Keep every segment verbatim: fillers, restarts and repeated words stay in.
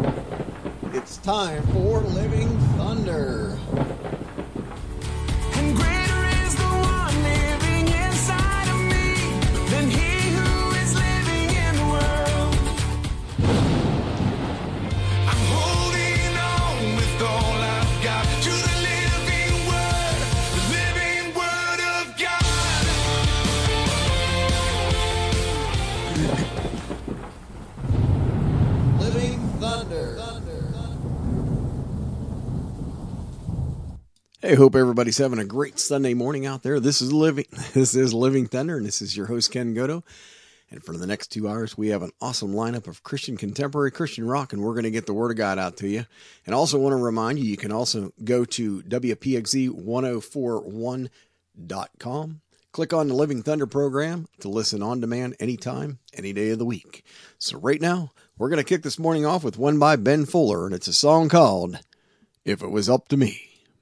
It's time for Living Thunder. And greater is the one living inside of me than he who is living in the world. I'm holding on with all I've got to the living word, the living word of God. Living Thunder. Hey, hope everybody's having a great Sunday morning out there. This is Living This is Living Thunder, and this is your host, Ken Godo. And for the next two hours, we have an awesome lineup of Christian contemporary Christian rock, and we're going to get the Word of God out to you. And also want to remind you, you can also go to W P X Z ten forty-one dot com. Click on the Living Thunder program to listen on demand anytime, any day of the week. So right now, we're going to kick this morning off with one by Ben Fuller, and it's a song called If It Was Up to Me.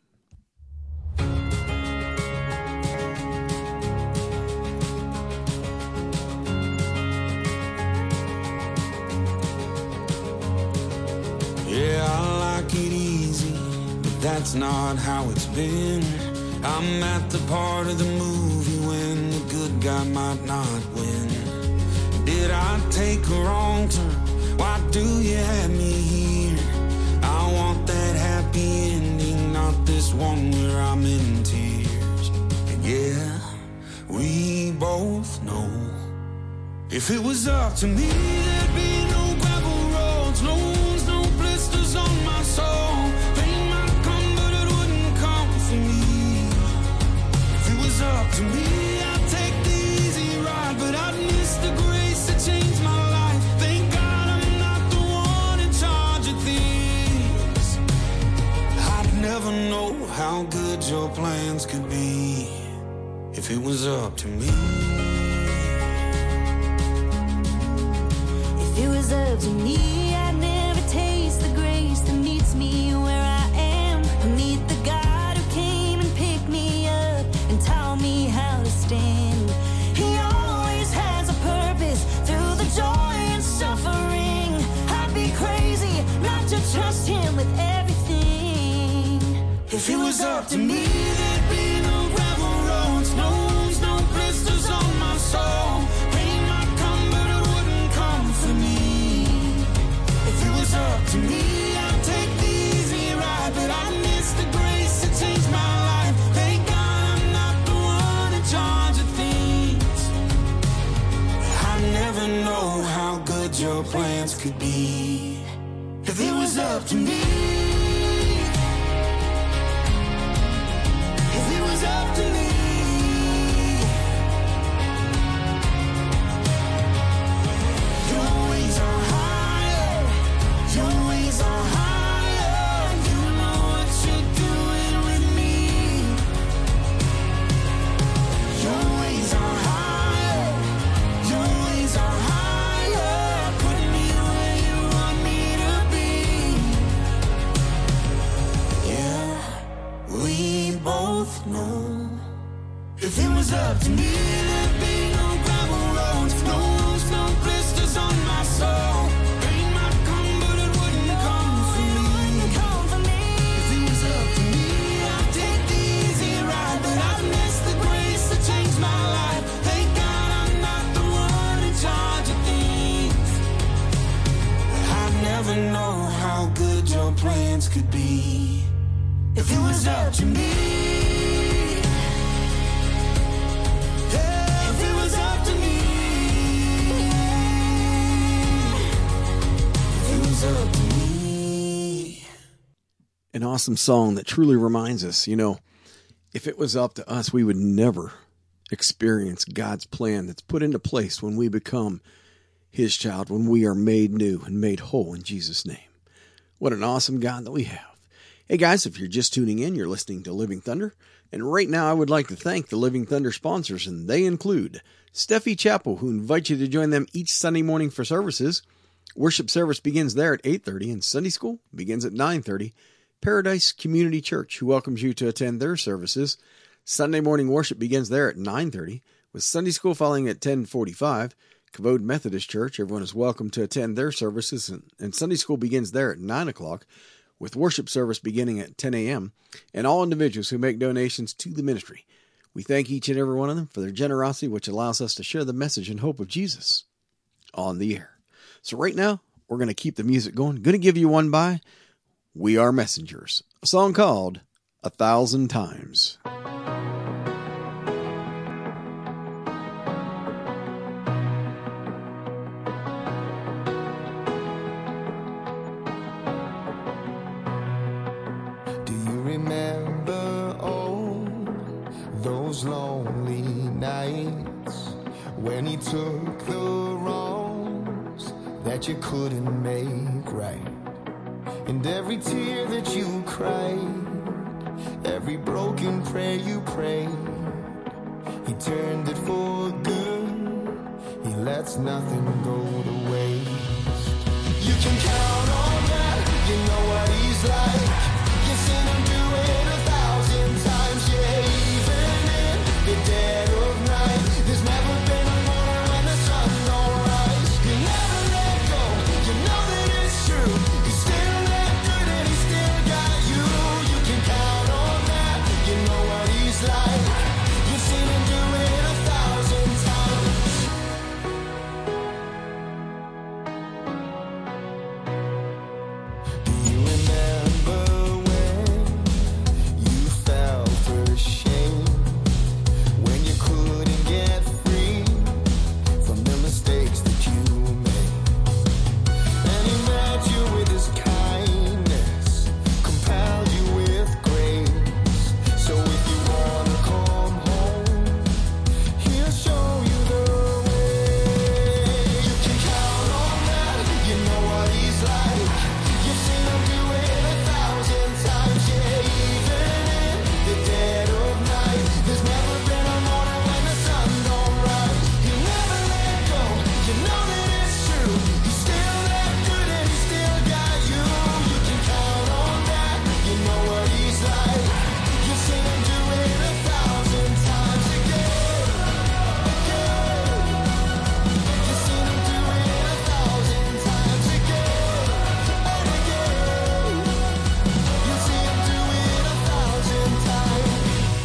Yeah, I like it easy, but that's not how it's been. I'm at the part of the movie when the good guy might not win. Did I take a wrong turn? Why do you have me here? I want that happy ending, not this one where I'm in tears. And yeah, we both know if it was up to me, there'd be no gravel roads, no wounds, no blisters on my soul. Pain might come, but it wouldn't come for me. If it was up to me, I'd take the easy ride, but I'd miss the grace that changed my life. Thank God I'm not the one in charge of things. I'd never know how good your plans could be if it was up to me. If it was up to me, I'd never taste the grace that meets me where I am. I meet the God who came and picked me up and taught me how to stand. He always has a purpose through the joy and suffering. I'd be crazy not to trust him with everything. If it was up to me, there'd be no gravel roads, no wounds, no blisters on my soul. Pain might come, but it wouldn't come for me. If it was up to me, I'd take the easy ride, but I miss the grace that changed my life. Thank God I'm not the one in charge of things. I never know how good your plans could be if it was up to me. If it was up to me. Your ways are higher, your ways are higher. You know what you're doing with me. Your ways are higher, your ways are higher. Put me where you want me to be. Yeah, we both know if it was up to me, there'd be no gravel roads, no wounds, no blisters on my soul. Pain might come, but it wouldn't come for me. If it was up to me, I'd take the easy ride, but I'd miss the grace that changed my life. Thank God I'm not the one in charge of things. I'd never know how good your plans could be if it was up to me. If it was up to me. If it was up to me. An awesome song that truly reminds us, you know, if it was up to us, we would never experience God's plan that's put into place when we become his child, when we are made new and made whole in Jesus' name. What an awesome God that we have. Hey guys, if you're just tuning in, you're listening to Living Thunder. And right now I would like to thank the Living Thunder sponsors, and they include Steffi Chapel, who invites you to join them each Sunday morning for services. Worship service begins there at eight thirty, and Sunday school begins at nine thirty. Paradise Community Church, who welcomes you to attend their services. Sunday morning worship begins there at nine thirty, with Sunday school following at ten forty-five. Kavod Methodist Church, everyone is welcome to attend their services, and, and Sunday school begins there at nine o'clock, with worship service beginning at ten a.m., and all individuals who make donations to the ministry. We thank each and every one of them for their generosity, which allows us to share the message and hope of Jesus on the air. So right now, we're going to keep the music going. Going to give you one by We Are Messengers, a song called A Thousand Times. Do you remember all those lonely nights when he took the wrongs that you couldn't make right? And every tear that you cried, every broken prayer you prayed, he turned it for good. He lets nothing go to waste. You can count on that, you know what he's like. You've seen him do it a thousand times, yeah, even in the dead of night. There's never been a morning when the sun don't rise. You never let go, you know that it's true. He's still that good and he still got you. You can count on that, you know what he's like. You've seen him do it a thousand times. Do you remember when you felt ashamed, when you couldn't get free from the mistakes that you made? And he met you with his kindness, compelled you with grace. So if you wanna come home, he'll show you the way. You can count on that, you know what he's like. You've seen him do it a thousand times, yeah, even in the dead of night. There's never been a morning when the sun don't rise. He never let go, you know that it's true. He's still that good and he still got you. You can count on that, you know what he's like. You've seen him do it a thousand times again, again. You've seen him do it a thousand times again and again. You'll see him do it a thousand times.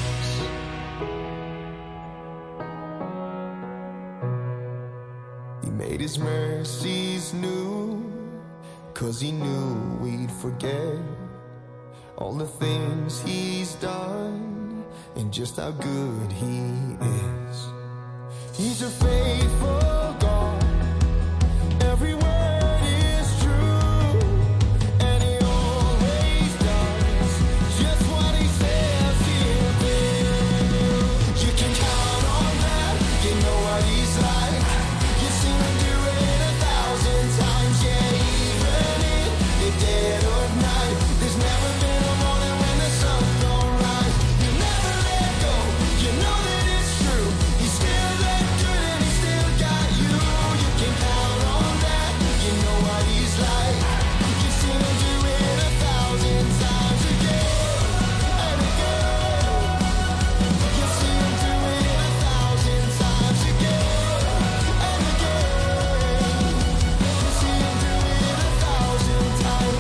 He made his mercies new, 'cause he knew we'd forget all the things he's done and just how good he is. He's a faithful God, every word is true, and he always does just what he says he'll do. You can count on that, you know what he's like. You've seen him do it a thousand times, yeah, even in the dead of night. There's never been a morning when the sun don't rise. You never let go, you know that it's true. He's still that good and he still got you. You can count on that, you know what he's like. You've seen him do it a thousand times again and again. You've seen him do it a thousand times again and again. You've seen him do it a thousand times.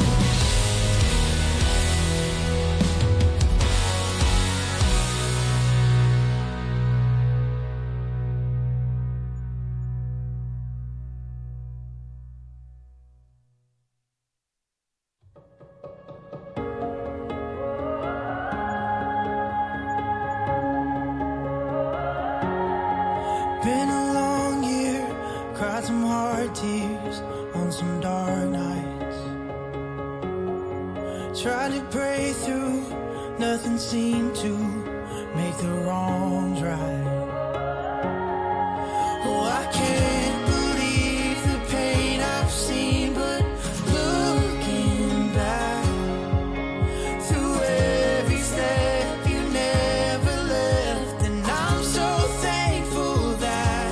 Been a long year, cried some hard tears on some dark nights. Tried to pray through, nothing seemed to make the wrongs right. Oh, I can't believe the pain I've seen, but looking back through every step you never left, and I'm so thankful that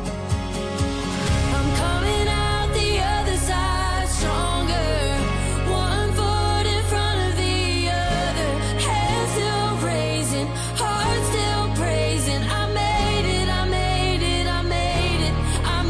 I'm coming out the other side stronger, one foot in front of the other, head still raising, heart still praising. I made it, I made it, I made it, I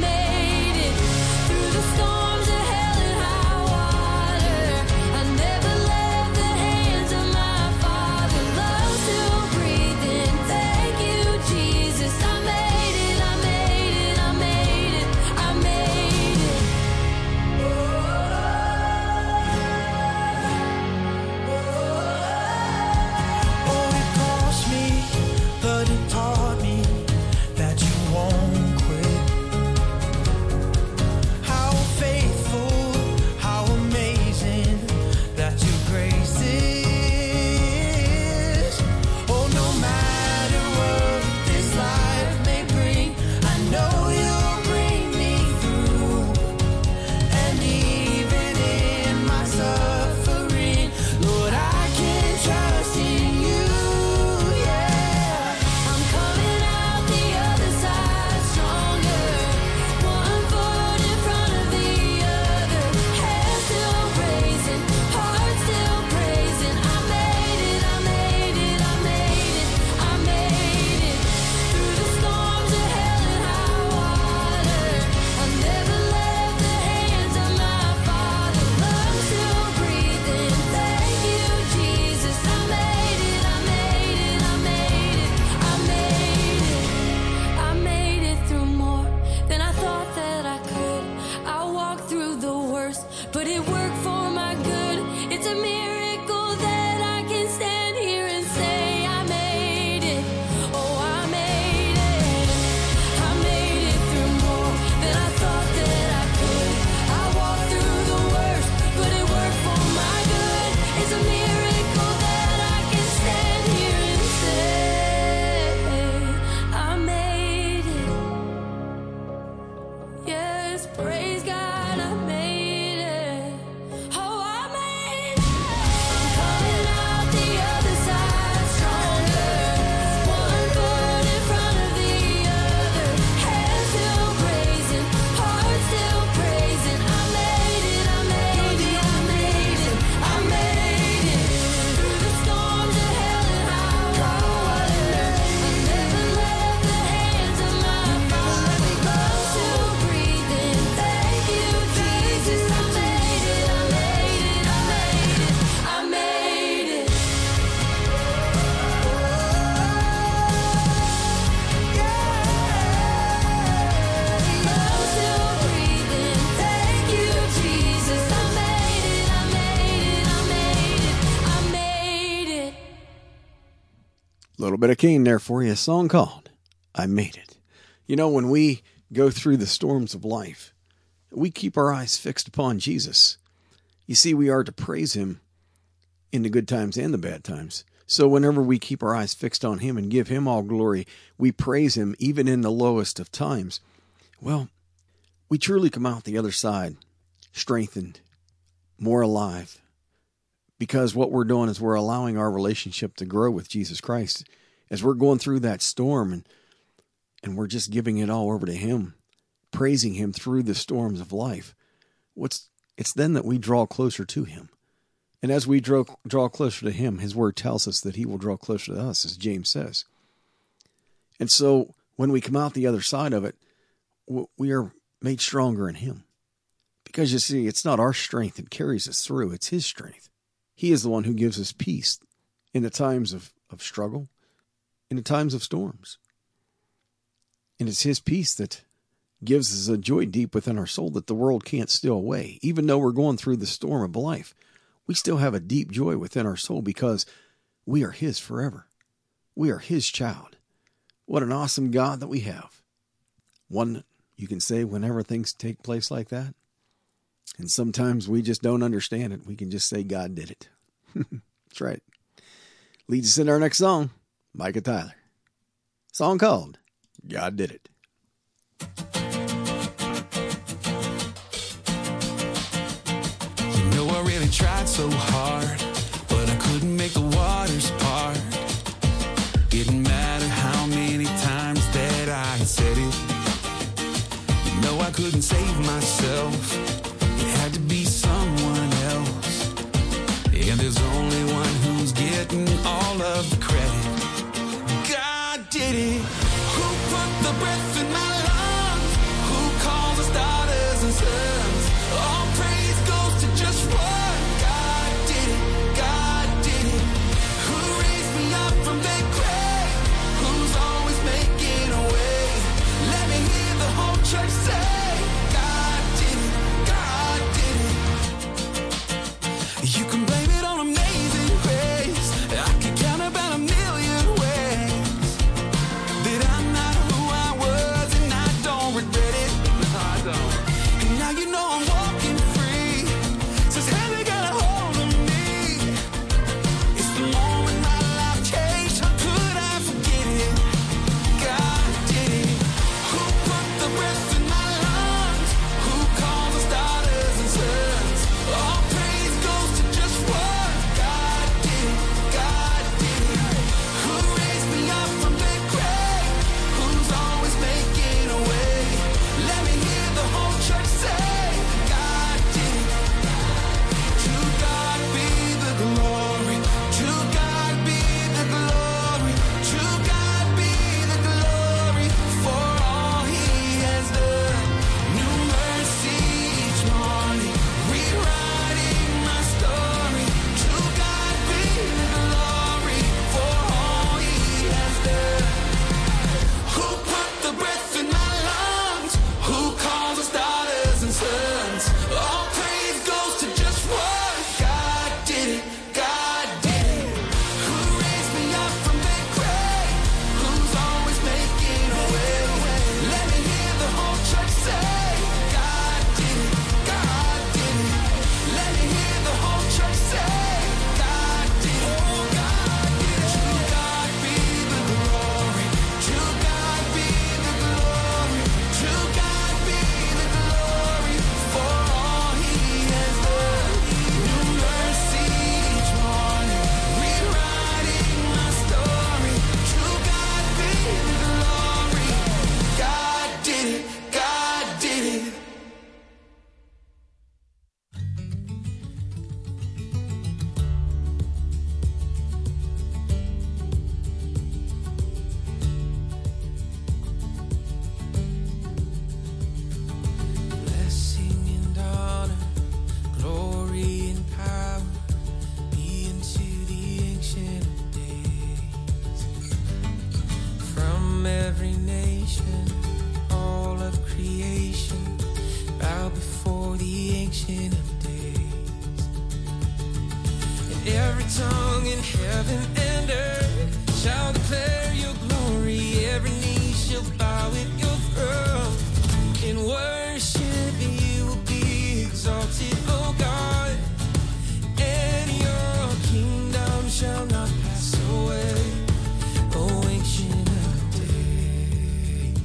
little bit of Kane there for you, a song called I Made It. You know, when we go through the storms of life, we keep our eyes fixed upon Jesus. You see, we are to praise him in the good times and the bad times. So whenever we keep our eyes fixed on him and give him all glory, we praise him even in the lowest of times, well, we truly come out the other side strengthened, more alive, because what we're doing is we're allowing our relationship to grow with Jesus Christ as we're going through that storm, and and we're just giving it all over to him, praising him through the storms of life. What's it's then that we draw closer to him. And as we draw, draw closer to him, his word tells us that he will draw closer to us, as James says. And so when we come out the other side of it, we are made stronger in him. Because you see, it's not our strength that carries us through, it's his strength. He is the one who gives us peace in the times of, of struggle, in the times of storms. And it's his peace that gives us a joy deep within our soul that the world can't steal away. Even though we're going through the storm of life, we still have a deep joy within our soul because we are his forever. We are his child. What an awesome God that we have. One that you can say whenever things take place like that. And sometimes we just don't understand it. We can just say God did it. That's right. Leads us into our next song, Micah Tyler. Song called God Did It. You know I really tried so hard, but I couldn't make the waters part. Didn't matter how many times that I said it. You know I couldn't save myself. It had to be someone else. And there's only one who's getting all of the credit. God did it. Who put the breath in my lungs? Who calls us daughters and sons? All praise goes to just one. God did it. God did it. Who raised me up from that grave? Who's always making a way? Let me hear the whole church say, God did it. God did it. You can blame it on amazing grace. I could count about a million ways that I'm not who I was, and I don't regret it. No, I don't. And now you know I'm walking free. Says heaven got a hold of me. It's the moment my life changed. How could I forget it? God did it. Who put the breath in my lungs? Who calls us daughters and sons? All praise goes to just one. God did it. God did it. Who raised me up from that grave? Who's always making a way? Let me hear the whole church say, God did it. To God be the glory. To God be the glory. To God be the glory for all he has done. New mercy each morning, rewriting my story. To God be the glory for all he has done. Who put the breath in my lungs? Who calls us daughters and sons? All praise goes to just one. God did it. God did it. Who raised me up from that grave? Who's always making a way? Let me hear the whole church say, God did it. God did it. Let me hear the whole church say, God did it. Oh, God did it. To God be the glory. To God be the glory. To God be the glory for all he has done. New mercy each morning, rewriting my story. To God be the glory. God did it. God did it. Blessing and honor, glory and power be unto the Ancient of Days. From every nation, all of creation, bow before the Ancient of Days. And every tongue in heaven and earth shall declare your glory. Every knee shall bow at your throne. In worship you will be exalted, O God, and your kingdom shall not pass away, O ancient of days.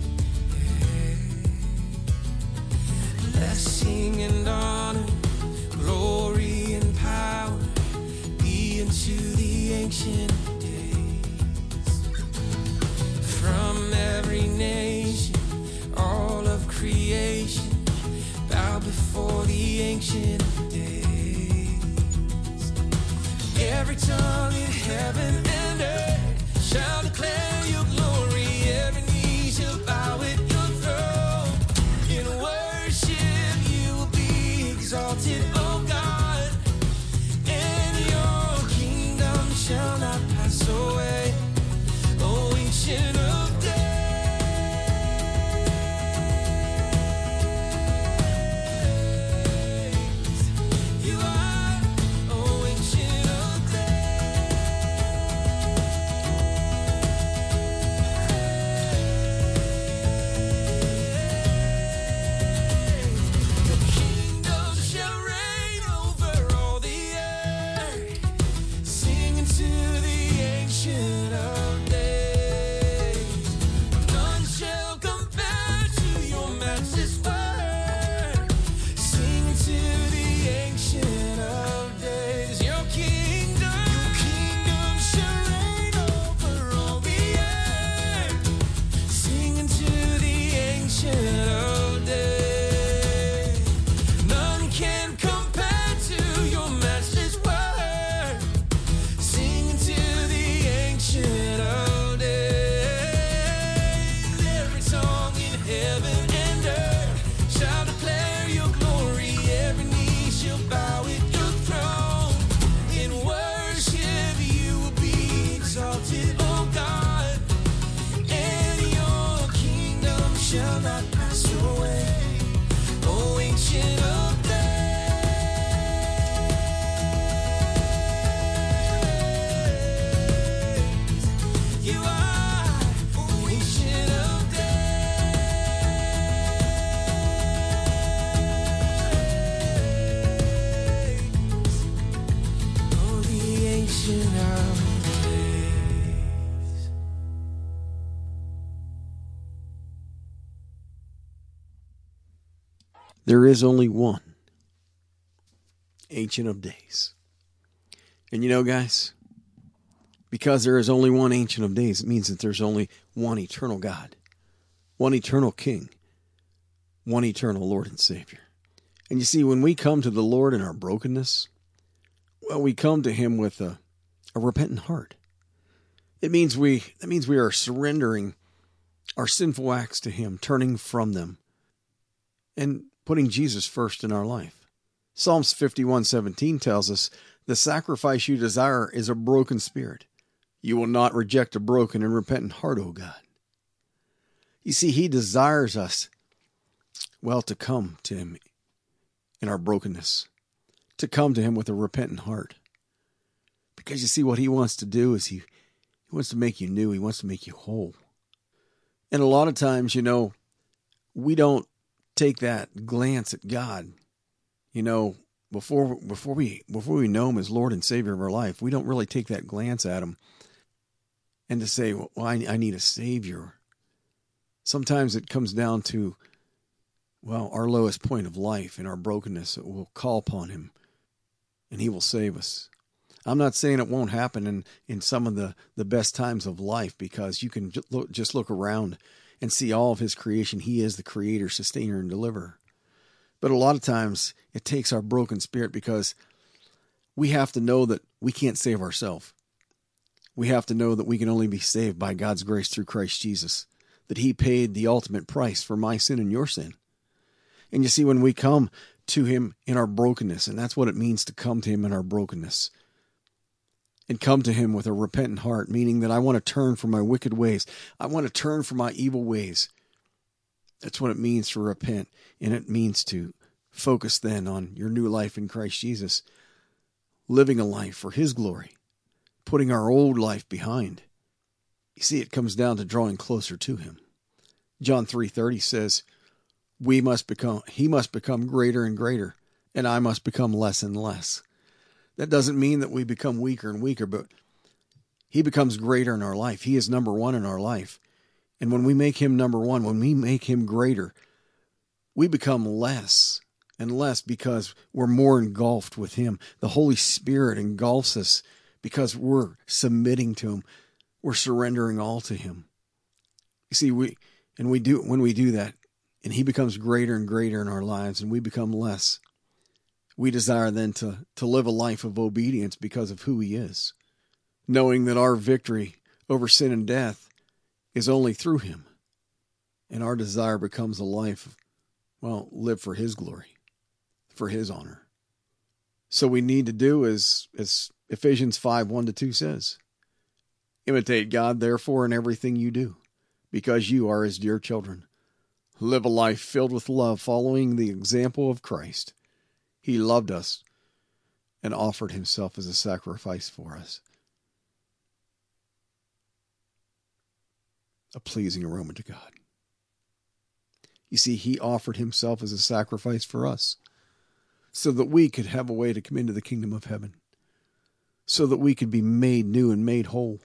Blessing and honor, glory and power be unto the ancient of days. From every nation, all of creation, bow before the ancient of days. Every tongue in heaven and earth shall declare your glory. Every knee shall bow at your throne. In worship you will be exalted, O God, and your kingdom shall not pass away, O ancient of days. You are, O ancient of days. Your kingdom shall reign over all the earth. Singing to the ancient of days. None shall compare to your matchless word. Singing to the ancient of days. Your kingdom, your kingdom shall reign over all the earth. Singing to the ancient of days. None can compare to your matchless word. Singing to the ancient of days. Every tongue in heaven and earth shall declare your glory. Every knee shall bow at your throne. In worship you will be exalted, O God, and your kingdom shall not pass away, O ancient of days. You are, O ancient of days. Oh, the ancient of days. There is only one Ancient of Days. And you know, guys, because there is only one Ancient of Days, it means that there's only one eternal God, one eternal King, one eternal Lord and Savior. And you see, when we come to the Lord in our brokenness, well, we come to Him with a, a repentant heart. It means we, that means we are surrendering our sinful acts to Him, turning from them, and putting Jesus first in our life. Psalms fifty-one seventeen tells us, the sacrifice you desire is a broken spirit. You will not reject a broken and repentant heart, O God. You see, He desires us, well, to come to Him in our brokenness, to come to Him with a repentant heart. Because you see, what He wants to do is He, he wants to make you new. He wants to make you whole. And a lot of times, you know, we don't take that glance at God, you know, before before we before we know Him as Lord and Savior of our life. We don't really take that glance at Him and to say, well, I, I need a Savior. Sometimes it comes down to, well, our lowest point of life and our brokenness. We'll call upon Him and He will save us. I'm not saying it won't happen in, in some of the, the best times of life, because you can just look, just look around and see all of His creation. He is the creator, sustainer, and deliverer. But a lot of times it takes our broken spirit, because we have to know that we can't save ourselves. We have to know that we can only be saved by God's grace through Christ Jesus, that He paid the ultimate price for my sin and your sin. And you see, when we come to Him in our brokenness, and that's what it means to come to Him in our brokenness, and come to Him with a repentant heart, meaning that I want to turn from my wicked ways. I want to turn from my evil ways. That's what it means to repent. And it means to focus then on your new life in Christ Jesus, living a life for His glory, putting our old life behind, You see, it comes down to drawing closer to him. John three thirty says, we must become, he must become greater and greater, and I must become less and less. That doesn't mean that we become weaker and weaker, but he becomes greater in our life. He is number one in our life. And when we make him number one, when we make him greater, we become less and less because we're more engulfed with him. The Holy Spirit engulfs us because we're submitting to him. We're surrendering all to him. You see, we and we do when we do that, and he becomes greater and greater in our lives, and we become less. We desire then to, to live a life of obedience because of who he is, knowing that our victory over sin and death is only through him. And our desire becomes a life of, well, live for his glory, for his honor. So we need to do as, as Ephesians five, one to two says, imitate God, therefore, in everything you do, because you are his dear children. Live a life filled with love, following the example of Christ. He loved us and offered himself as a sacrifice for us. A pleasing aroma to God. You see, he offered himself as a sacrifice for us so that we could have a way to come into the kingdom of heaven, so that we could be made new and made whole,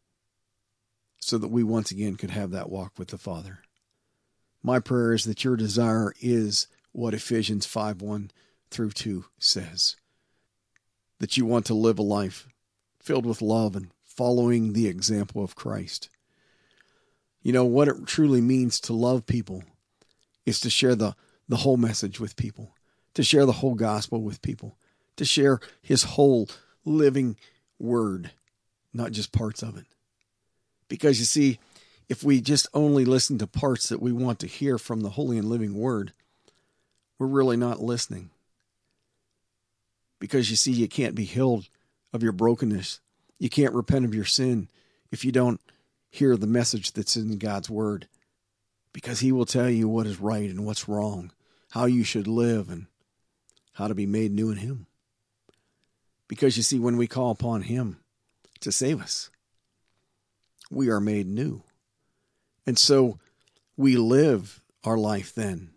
so that we once again could have that walk with the Father. My prayer is that your desire is what Ephesians five, one through two says, that you want to live a life filled with love and following the example of Christ. You know, what it truly means to love people is to share the, the whole message with people, to share the whole gospel with people, to share his whole living word, not just parts of it. Because you see, if we just only listen to parts that we want to hear from the holy and living word, we're really not listening. Because you see, you can't be healed of your brokenness. You can't repent of your sin if you don't hear the message that's in God's word. Because he will tell you what is right and what's wrong, how you should live, and how to be made new in him. Because you see, when we call upon him to save us, we are made new. And so we live our life then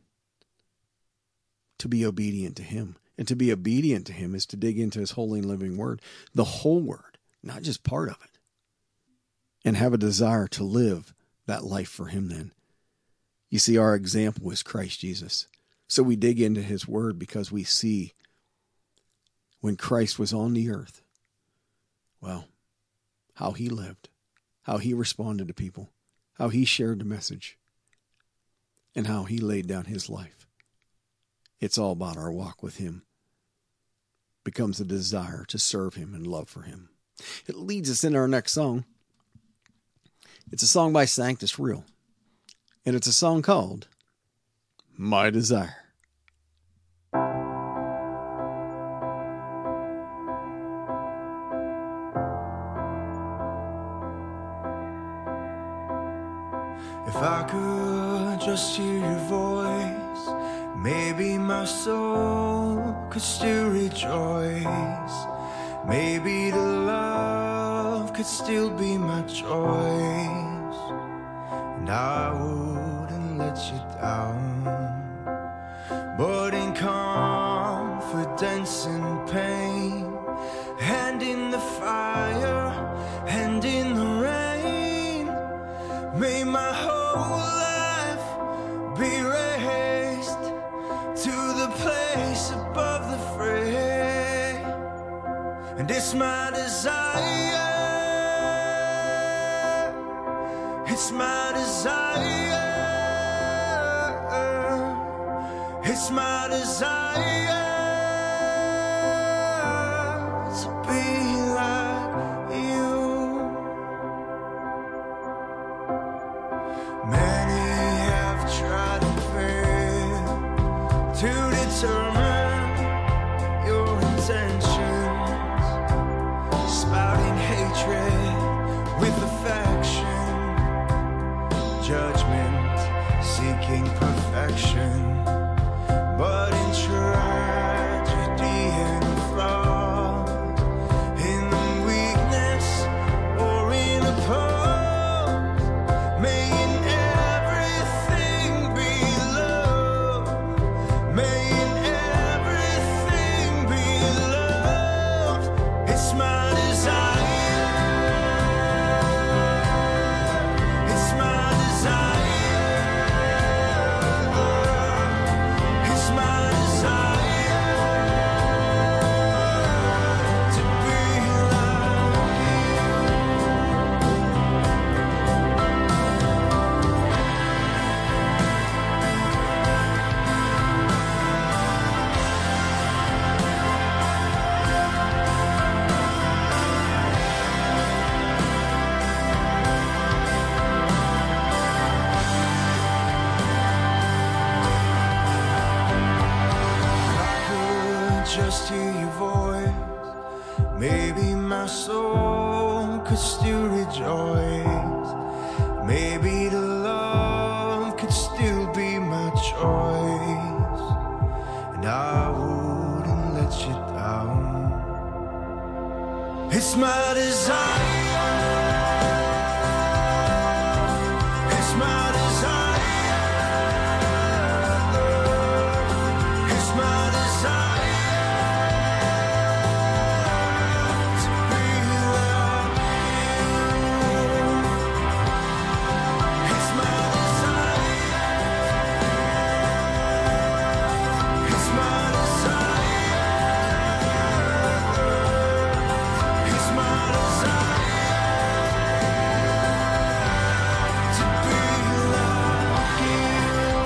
to be obedient to him. And to be obedient to him is to dig into his holy and living word, the whole word, not just part of it, and have a desire to live that life for him then. You see, our example is Christ Jesus. So we dig into his word because we see when Christ was on the earth, well, how he lived, how he responded to people, how he shared the message, and how he laid down his life. It's all about our walk with him. Becomes a desire to serve him and love for him. It leads us into our next song. It's a song by Sanctus Real. And it's a song called My Desire. If I could just hear your voice, maybe my soul could still rejoice. Maybe the love could still be my choice, and I wouldn't let you down. But in confidence and pain, hand in the fire, hand in the rain, may my whole life be raised to the place above the fray. And it's my desire, it's my desire, it's my desire to be like you. Many have tried and failed to determine your intentions, spouting hatred with affection, judgment seeking perfection. But in tragedy and fraud, in weakness or in a pause, just hear your voice, maybe my soul could still rejoice. Maybe the love could still be my choice, and I wouldn't let you down. It's my desire, it's my desire, it's my desire to be like you. It's my desire, it's my desire, it's my desire to be like you.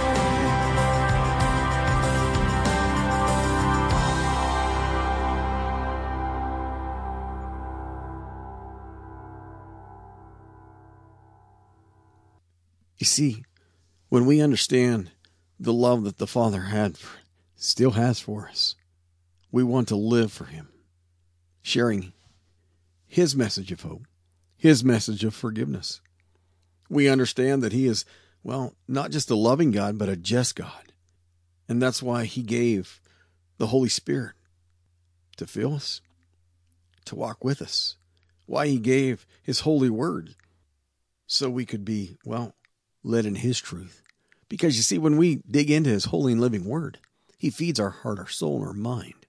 You see, when we understand the love that the Father had, for, still has for us, we want to live for Him, sharing His message of hope, His message of forgiveness. We understand that He is, well, not just a loving God, but a just God. And that's why He gave the Holy Spirit to fill us, to walk with us. Why He gave His holy word, so we could be, well, led in His truth. Because you see, when we dig into His holy and living word, He feeds our heart, our soul, and our mind.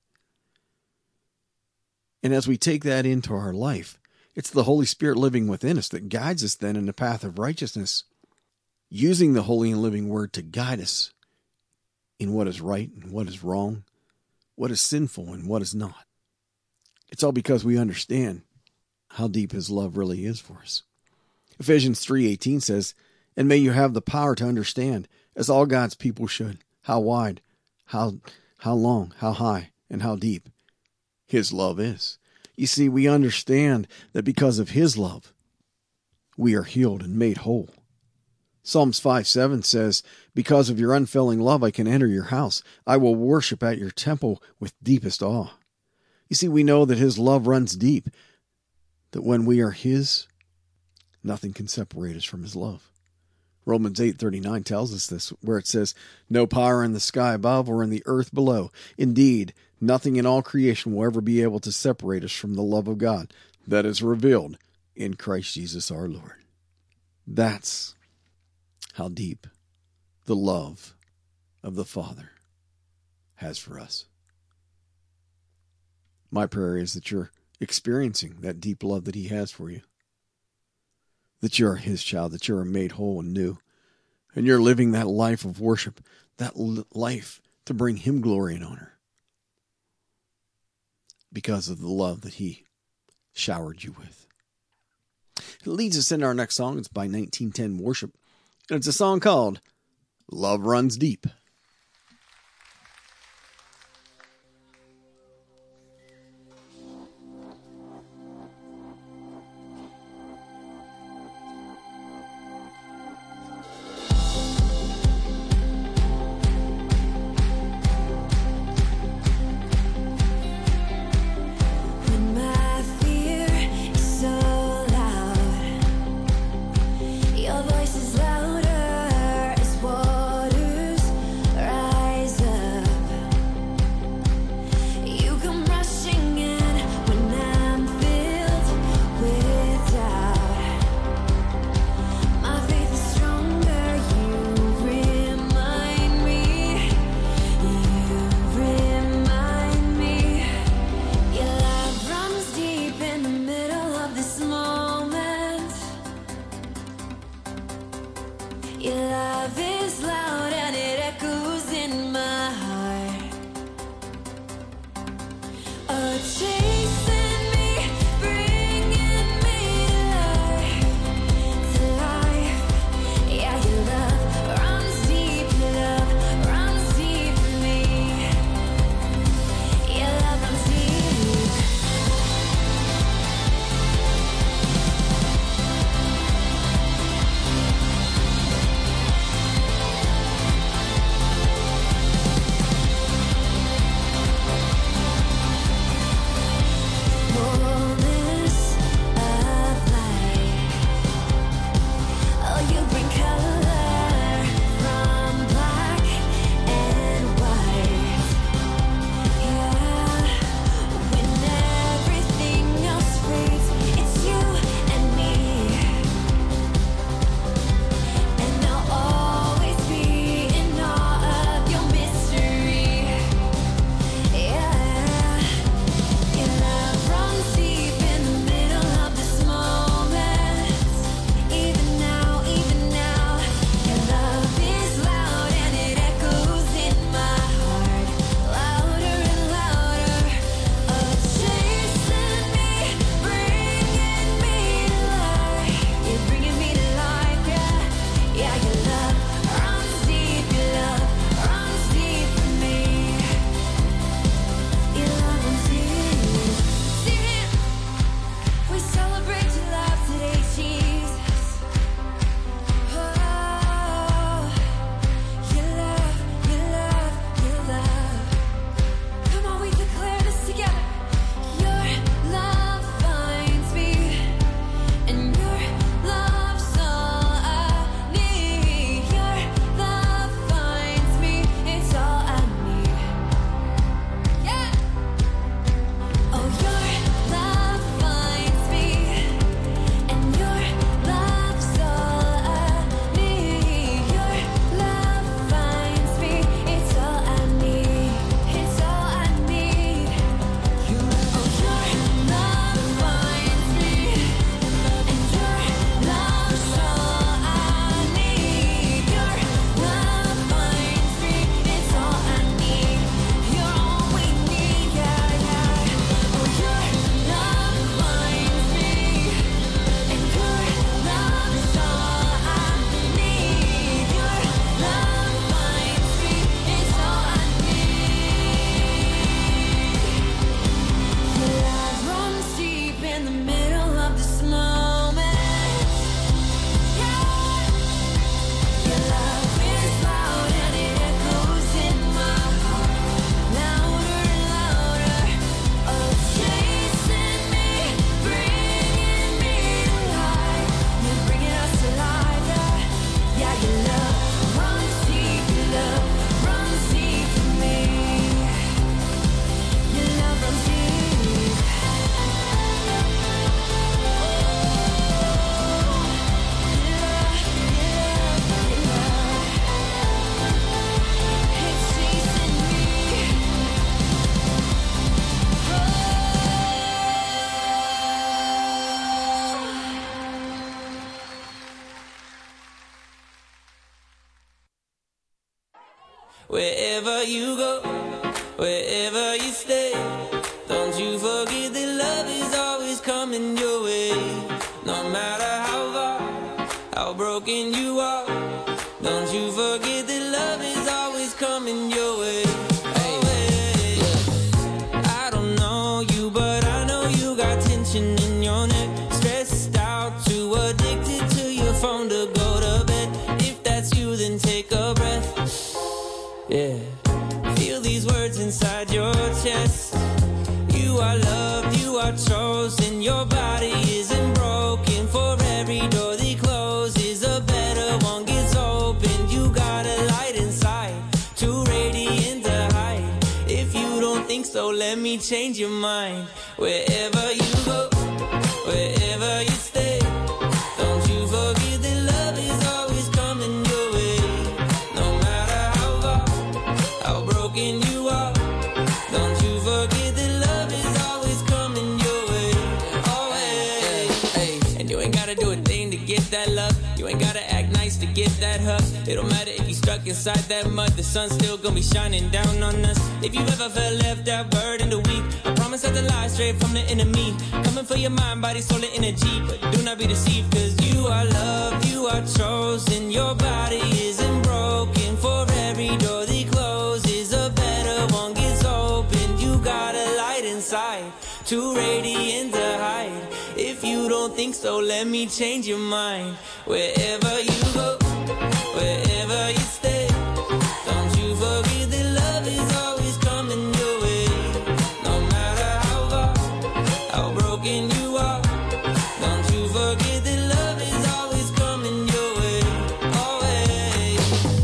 And as we take that into our life, it's the Holy Spirit living within us that guides us then in the path of righteousness, using the holy and living word to guide us in what is right and what is wrong, what is sinful and what is not. It's all because we understand how deep His love really is for us. Ephesians three eighteen says, "And may you have the power to understand, as all God's people should, how wide, how how long, how high, and how deep His love is." You see, we understand that because of His love, we are healed and made whole. Psalms five seven says, "Because of your unfailing love, I can enter your house. I will worship at your temple with deepest awe." You see, we know that His love runs deep, that when we are His, nothing can separate us from His love. Romans eight thirty-nine tells us this, where it says, "No power in the sky above or in the earth below. Indeed, nothing in all creation will ever be able to separate us from the love of God that is revealed in Christ Jesus our Lord." That's how deep the love of the Father has for us. My prayer is that you're experiencing that deep love that He has for you, that you're His child, that you're made whole and new, and you're living that life of worship, that life to bring Him glory and honor because of the love that He showered you with. It leads us into our next song. It's by nineteen ten Worship, and it's a song called "Love Runs Deep." When my fear is so loud, your voice is louder as waters Wherever you go, wherever you stay, don't you forget that love is always coming your way. No matter how far, how broken you are, don't you forget that love is always coming your way. Hey, hey, yeah. I don't know you, but I know you got tension in your neck. Stressed out, too addicted to your phone to go to bed. If that's you, then take a breath. Yeah. Feel these words inside your chest. You are loved, you are chosen. Your body isn't broken. For every door that closes, a better one gets open. You got a light inside, too radiant to hide. If you don't think so, let me change your mind. Wherever you go, wherever you stay, don't you forget that love is always coming your way. No matter how far, how broken you are, don't you forget that love is always coming your way. Always. Hey, hey. And you ain't gotta do a thing to get that love. You ain't gotta act nice to get that hug. It don't matter if you stuck inside that mud, the sun's still gonna be shining down on us. If you ever felt left out, burdened or weak, I promise not to lie straight from the enemy. Coming for your mind, body, soul, and energy. But do not be deceived, cause you are loved, you are chosen. Your body isn't broken. For every door that closes, a better one gets open. You got a light inside, too radiant to hide. If you don't think so, let me change your mind. Wherever you go, wherever you stay, don't you forget that love is always coming your way. No matter how far, how broken you are, don't you forget that love is always coming your way. Always.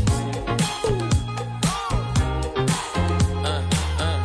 Uh, uh.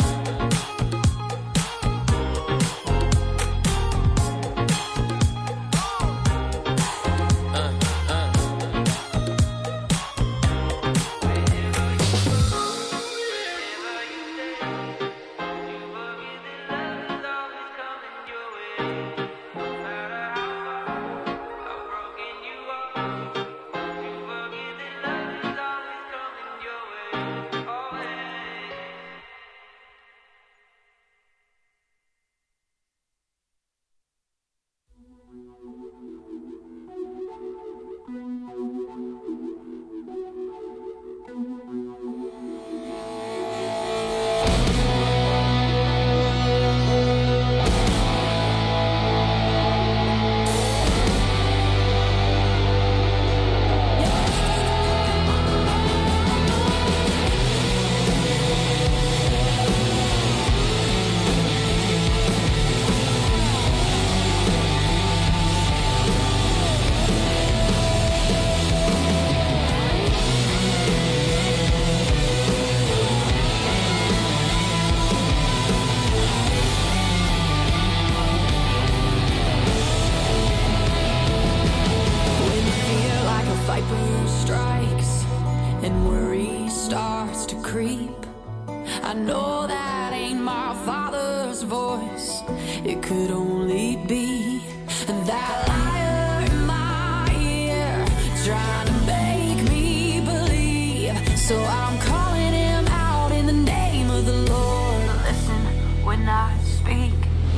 I know that ain't my father's voice. It could only be that liar in my ear trying to make me believe. So I'm calling him out in the name of the Lord. Listen when I speak.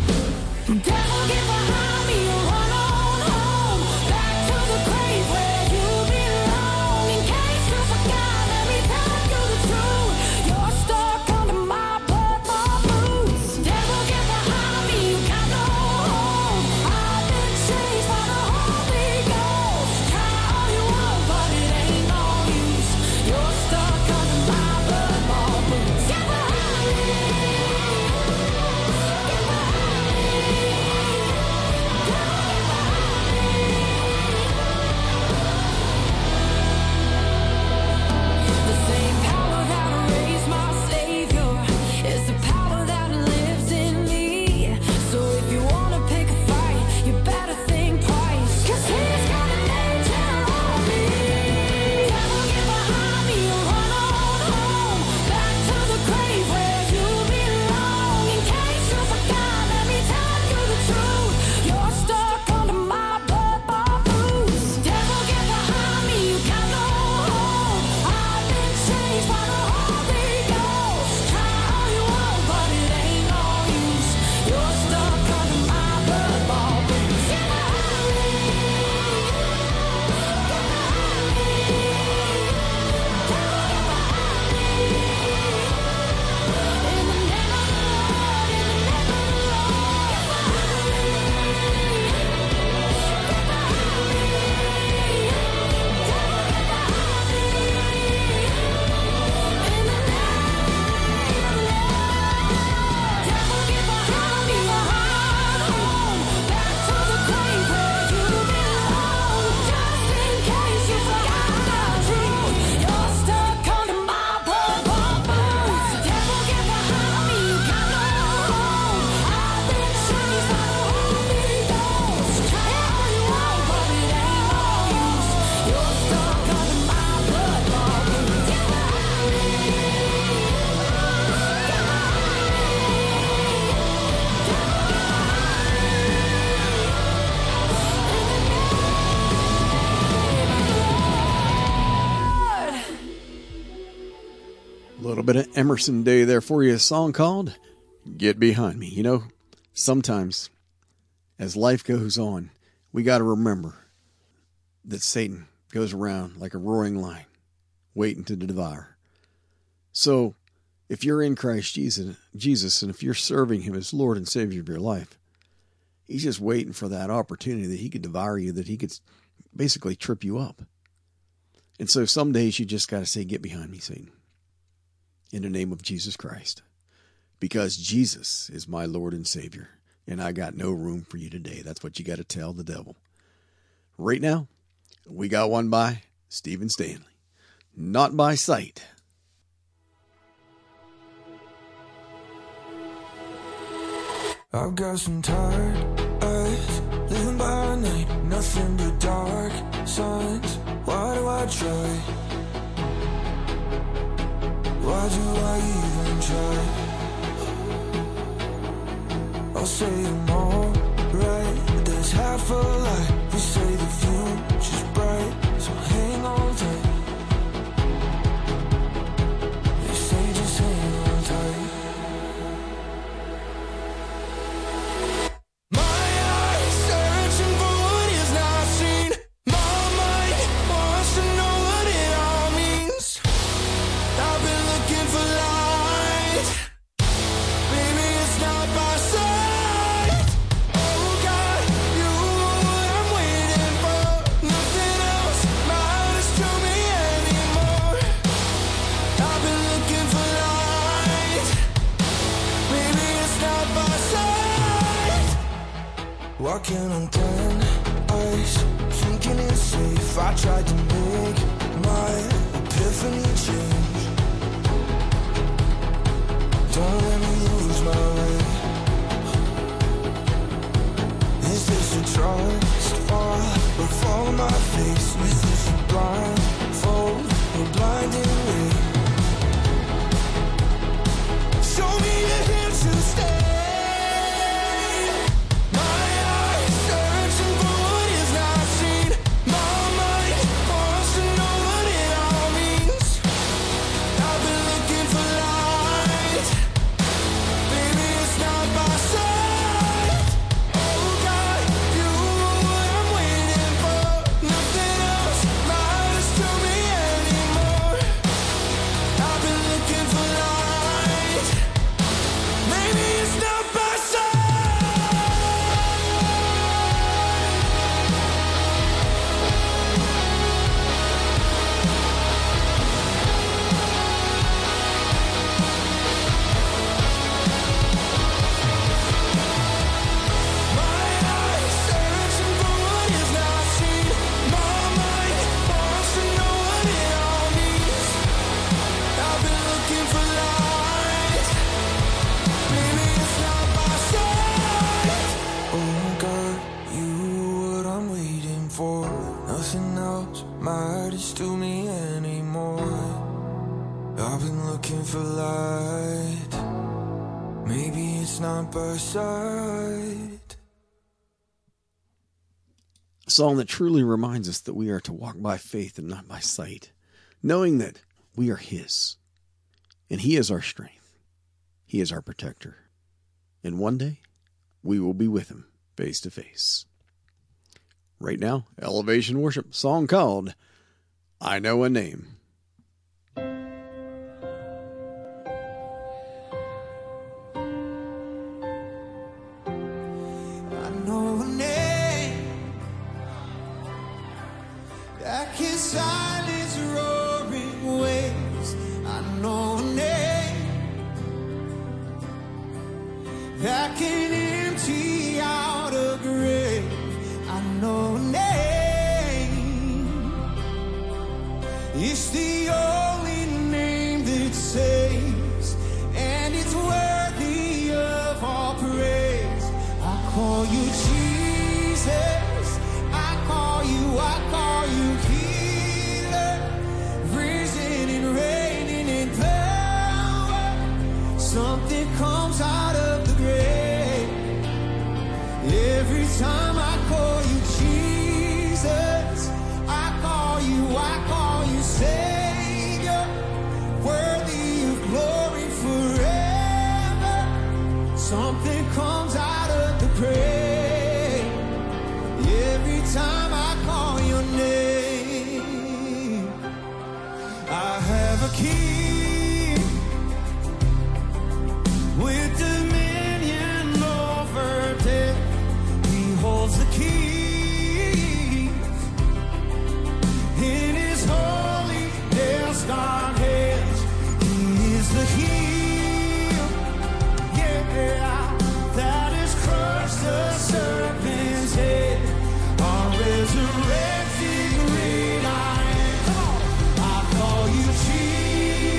Devil, get behind me, run on home, back to the grave where you belong. In case you forgot, let me tell you the truth. You're stuck under my blood, my boots. Devil, get behind me, you got no home. I little bit of Emerson Day there for you. A song called Get Behind Me. You know, sometimes as life goes on, we got to remember that Satan goes around like a roaring lion, waiting to devour. So if you're in Christ Jesus, Jesus, and if you're serving him as Lord and Savior of your life, he's just waiting for that opportunity that he could devour you, that he could basically trip you up. And so some days you just got to say, get behind me, Satan, in the name of Jesus Christ, because Jesus is my Lord and Savior, and I got no room for you today. That's what you got to tell the devil. Right now, we got one by Stephen Stanley, Not by Sight. I've got some tired eyes, living by night, nothing but dark signs. Why do I try? Why do I even try? I'll say I'm alright, but there's half a lie. We say the future's bright, so hang on tight. They say just hang on tight. Walking on thin ice, thinking it's safe. I tried to make my epiphany change. Don't let me lose my way. Is this a trust fall or fall on my face? Is this a blindfold or blinding ray? Show me a hand to stay. A song that truly reminds us that we are to walk by faith and not by sight, knowing that we are his, and he is our strength. He is our protector. And one day, we will be with him face to face. Right now, Elevation Worship, song called I Know a Name. Silence roaring waves. I know a name that can empty out a grave. I know a name. It's the only name that saves, and it's worthy of all praise. I call you Jesus. I call you, I call you King. Something comes out of the grave every time I call you Jesus. I call you, I call you Savior, worthy of glory. something comes out of the grave every time I call your name. I have a key with dominion over death. He holds the keys in his holy nail-scarred hands. He is the heel, yeah, that has crushed the serpent's head. Our resurrected great I am. Come on, I call you Jesus.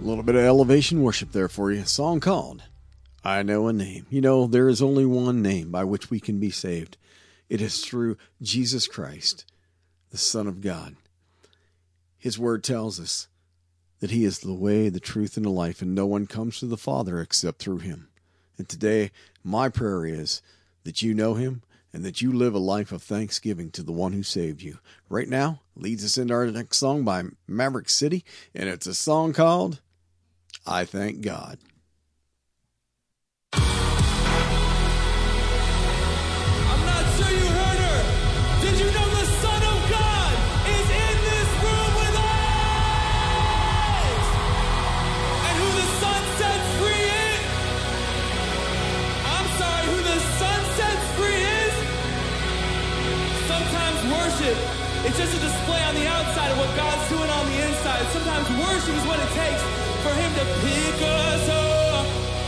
A little bit of elevation worship there for you. A song called I Know a Name. You know, there is only one name by which we can be saved. It is through Jesus Christ, the Son of God. His word tells us that he is the way, the truth, and the life, and no one comes to the Father except through him. And today, my prayer is that you know him and that you live a life of thanksgiving to the one who saved you. Right now, leads us into our next song by Maverick City, and it's a song called I Thank God. I'm not sure you heard her. Did you know the Son of God is in this room with us? And who the Son sets free is? I'm sorry, who the Son sets free is? Sometimes worship is just a display on the outside of what God's doing on the inside. Sometimes worship is what it takes for him to pick us up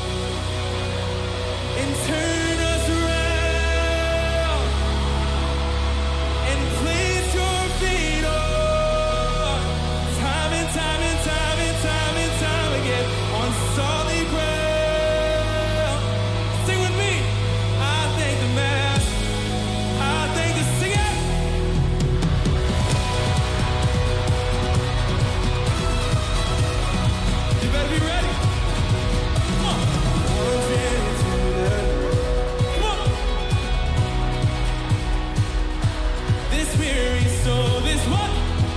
and turn us around and place your feet on time and time and time and time and time again on solid ground. Sing with me. I thank the Master. I thank the singer. You better be ready. Come on. Come on. This weary soul, this what?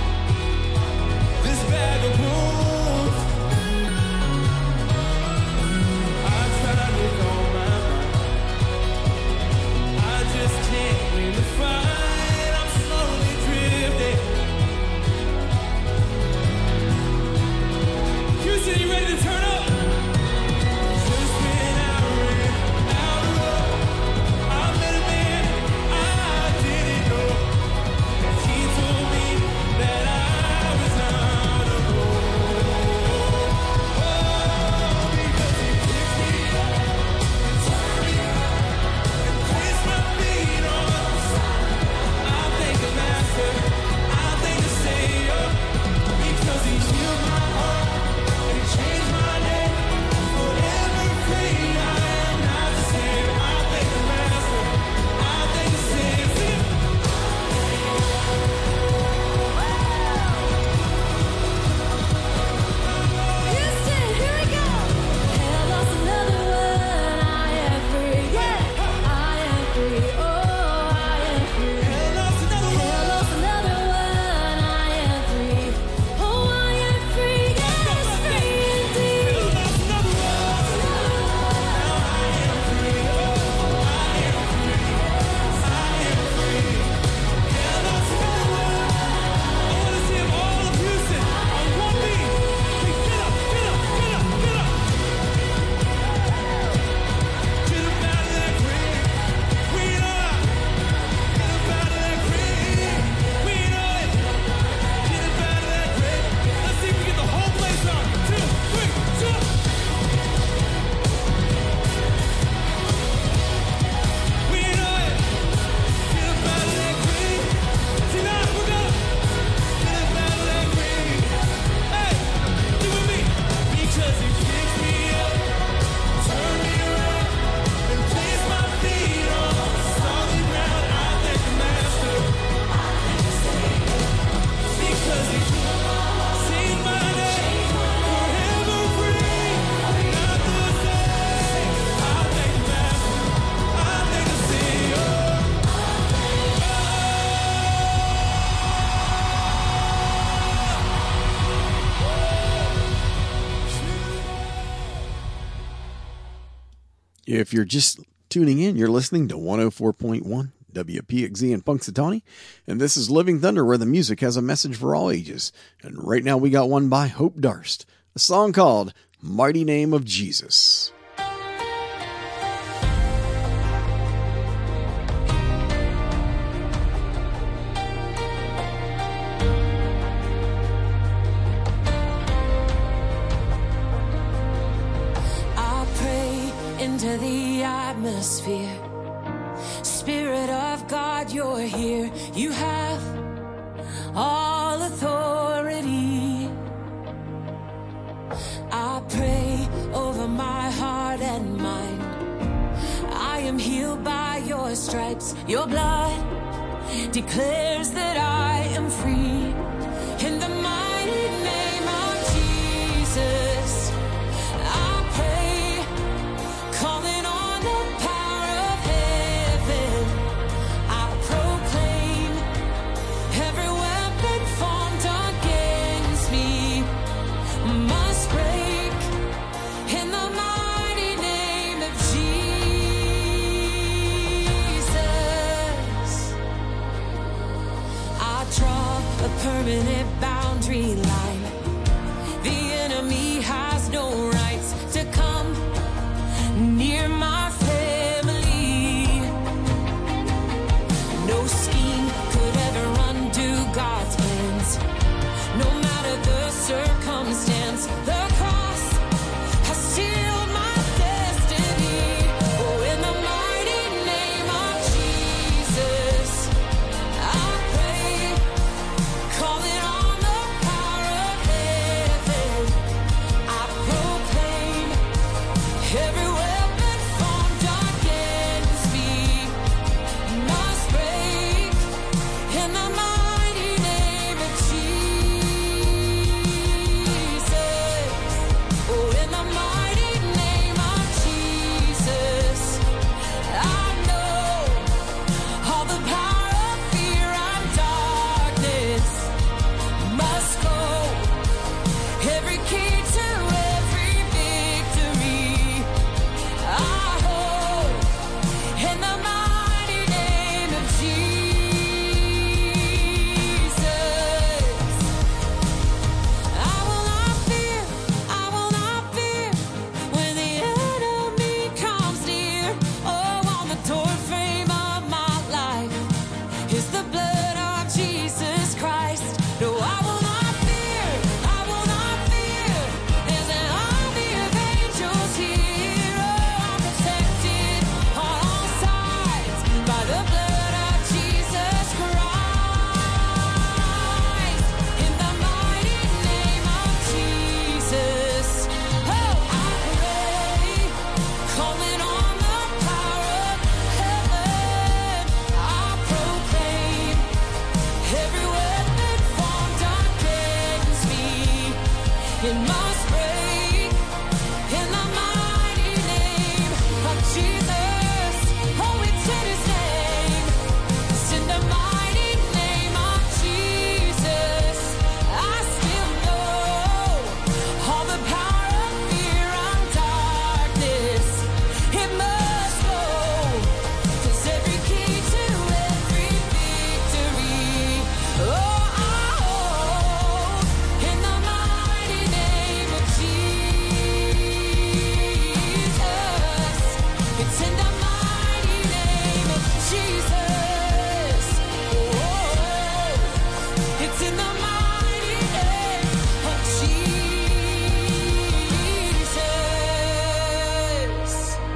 This bag of bones. I tried with all my might. I just can't win the fight. I'm slowly drifting. Houston, you ready to turn up? Just when I ran out of road, I met a man I didn't know. He told me that I was not alone. Oh, because he picked me up and turned me around and placed my feet on the side. I thank the Master, I thank the Savior, because he healed my heart and he changed my name. Forever free, I am not the same. I thank the Master, I thank the Savior. Houston, here we go. Hell lost another one. I am free. Yeah, I am free. Oh, I am free. Hell lost another one. Hell lost another one. I am free. Oh, I am free. Yes, free indeed. Hell lost another one. Now I am free. Oh, I am free. I am free. Hell lost another one. I want to see them all of Houston on one beat. Hey, get up, get up, get up, get up. Get up out of that grave. We know it. Get up out of that grave. We know it. Get up out of that grave. Let's see if we get the whole place on. Two, three, jump. We know it. Get up out of that grave. Tonight we're gonna get up out of that grave. Hey, do with me. Because he picked me up, turned me around, and placed my feet on solid ground. I thank the Master. Because he saved my name. Forever free, not the same. I thank the Master. I thank the Savior. If you're just tuning in, you're listening to one oh four point one W P X Z in Punxsutawney, and this is Living Thunder, where the music has a message for all ages. And right now we got one by Hope Darst, a song called Mighty Name of Jesus. I pray into the atmosphere. Spirit of God, you're here. You have all authority. stripes, your blood declares that I am free. In the mighty name of Jesus, I pray, calling on the power of heaven. I proclaim every weapon formed against me must break. In the mighty name of Jesus, I draw a permanent boundary line. The enemy has no rights to come near my family. No scheme could ever undo God's plans. No matter the circumstance, the cross has sealed my destiny. Oh, in the mighty name of Jesus, I pray, calling on the power of heaven. I proclaim every weapon formed against me must break. In the mighty name of Jesus. Oh, in the mighty name of Jesus, I know all the power of fear and darkness must go. Every key to every victory I hold in the mighty name of Jesus. I will not fear, I will not fear when the enemy comes near. Oh, on the doorframe of my life is the blood of Jesus Christ. No, I will not fear, I will not fear. There's an army of angels here. Oh, I'm protected on all sides by the blood of Jesus Christ. In the mighty name of Jesus, oh, I pray, calling on the power of heaven. I proclaim every weapon formed against me, it must break. In the mighty name of Jesus, oh, it's in His name. It's in the mighty name of Jesus. I still know all the power of fear and darkness. It must go, 'cause every key to every victory, oh, I hold in the mighty name of Jesus. It's in the mighty name of Jesus. Oh, it's in the mighty name of Jesus.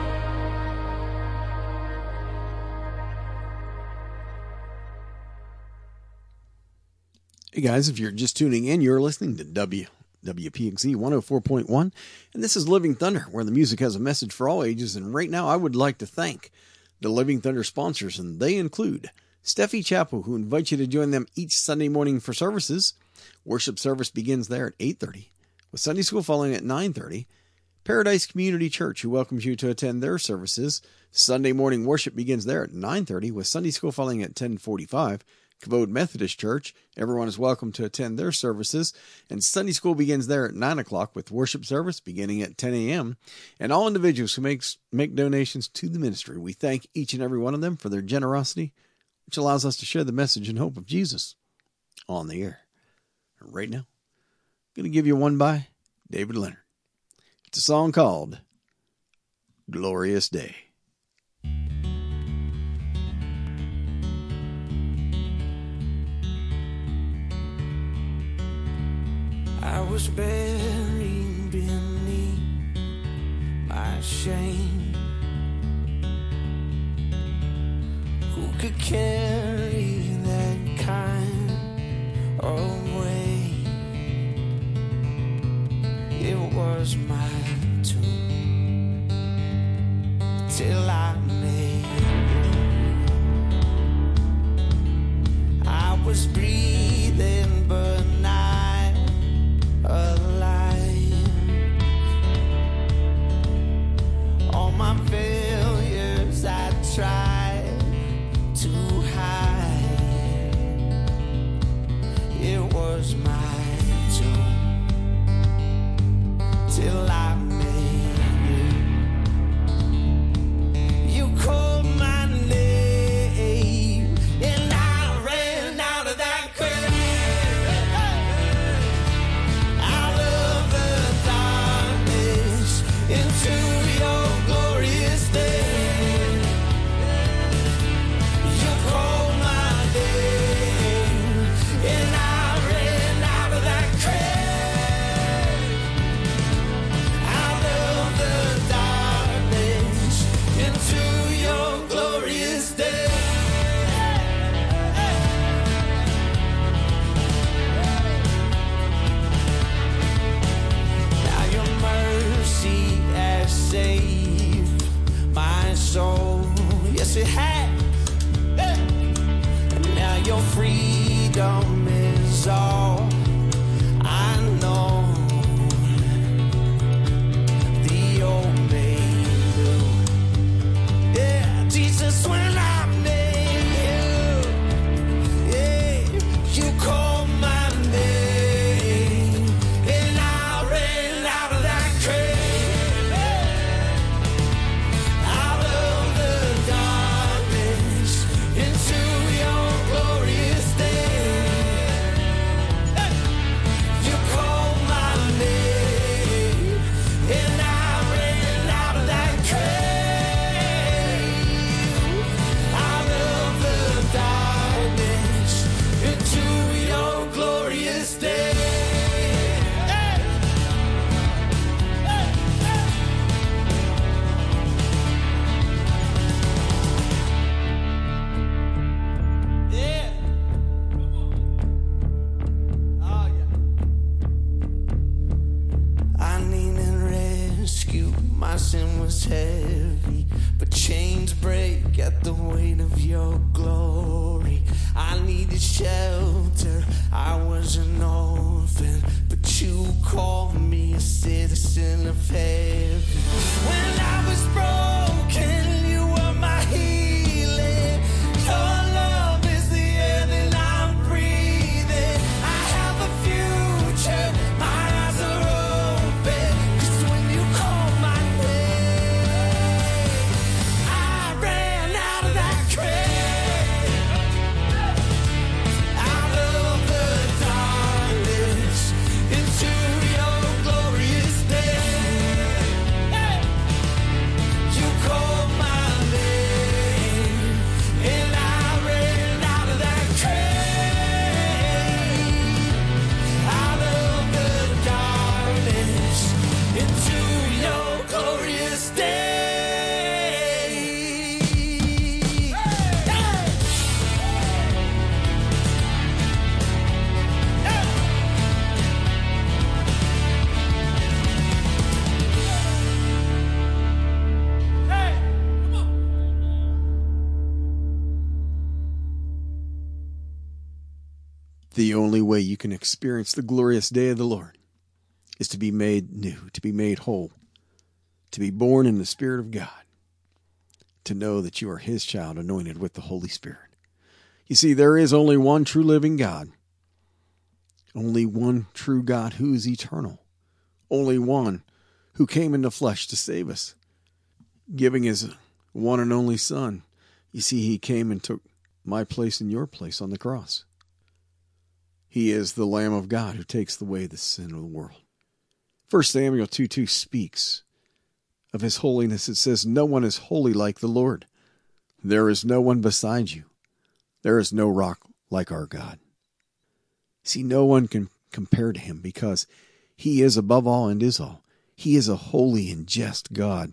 Hey guys, if you're just tuning in, you're listening to W W P X Z one oh four point one, and this is Living Thunder, where the music has a message for all ages. And right now, I would like to thank the Living Thunder sponsors, and they include Steffi Chapel, who invites you to join them each Sunday morning for services. Worship service begins there at eight thirty, with Sunday school following at nine thirty. Paradise Community Church, who welcomes you to attend their services. Sunday morning worship begins there at nine thirty, with Sunday school following at ten forty-five. Kavod Methodist Church, everyone is welcome to attend their services, and Sunday school begins there at nine o'clock, with worship service beginning at ten a.m. And all individuals who makes, make donations to the ministry, we thank each and every one of them for their generosity, which allows us to share the message and hope of Jesus on the air. Right now, I'm going to give you one by David Leonard. It's a song called Glorious Day. I was buried beneath my shame. Who could carry that kind of weight? It was my tomb till I made it. your glorious day. You called my name, and I ran out of that grave, out of the darkness, into your glorious day. Now your mercy has saved my soul. Yes, it has. And now your freedom is all I know. The old me knew. Yeah, Jesus, when I made you, yeah, you called my name, and I ran out of that grave, out of the darkness, into your glorious day. You called my name, and I ran out of that grave, out of the darkness, into your glorious day. Yeah. Oh, yeah. I needed rescue. My sin was heavy, but chains break at the weight of your glory. I needed shelter. I was an orphan, but you called me a citizen of heaven. When I was broken, you were my healing. Your love is the air that I'm breathing. I have a future. My eyes are open. 'Cause when you call my name, I ran out of that grave, out of the darkness, into your glorious day. You called my name, and I ran out of that grave, out of the darkness, into your glorious day. The only way you can experience the glorious day of the Lord is to be made new, to be made whole, to be born in the Spirit of God, to know that you are His child anointed with the Holy Spirit. You see, there is only one true living God, only one true God who is eternal, only one who came in the flesh to save us, giving His one and only Son. You see, He came and took my place and your place on the cross. He is the Lamb of God who takes away the sin of the world. First Samuel two two speaks of His holiness. It says, "No one is holy like the Lord. There is no one beside you. There is no rock like our God." See, no one can compare to Him because He is above all and is all. He is a holy and just God,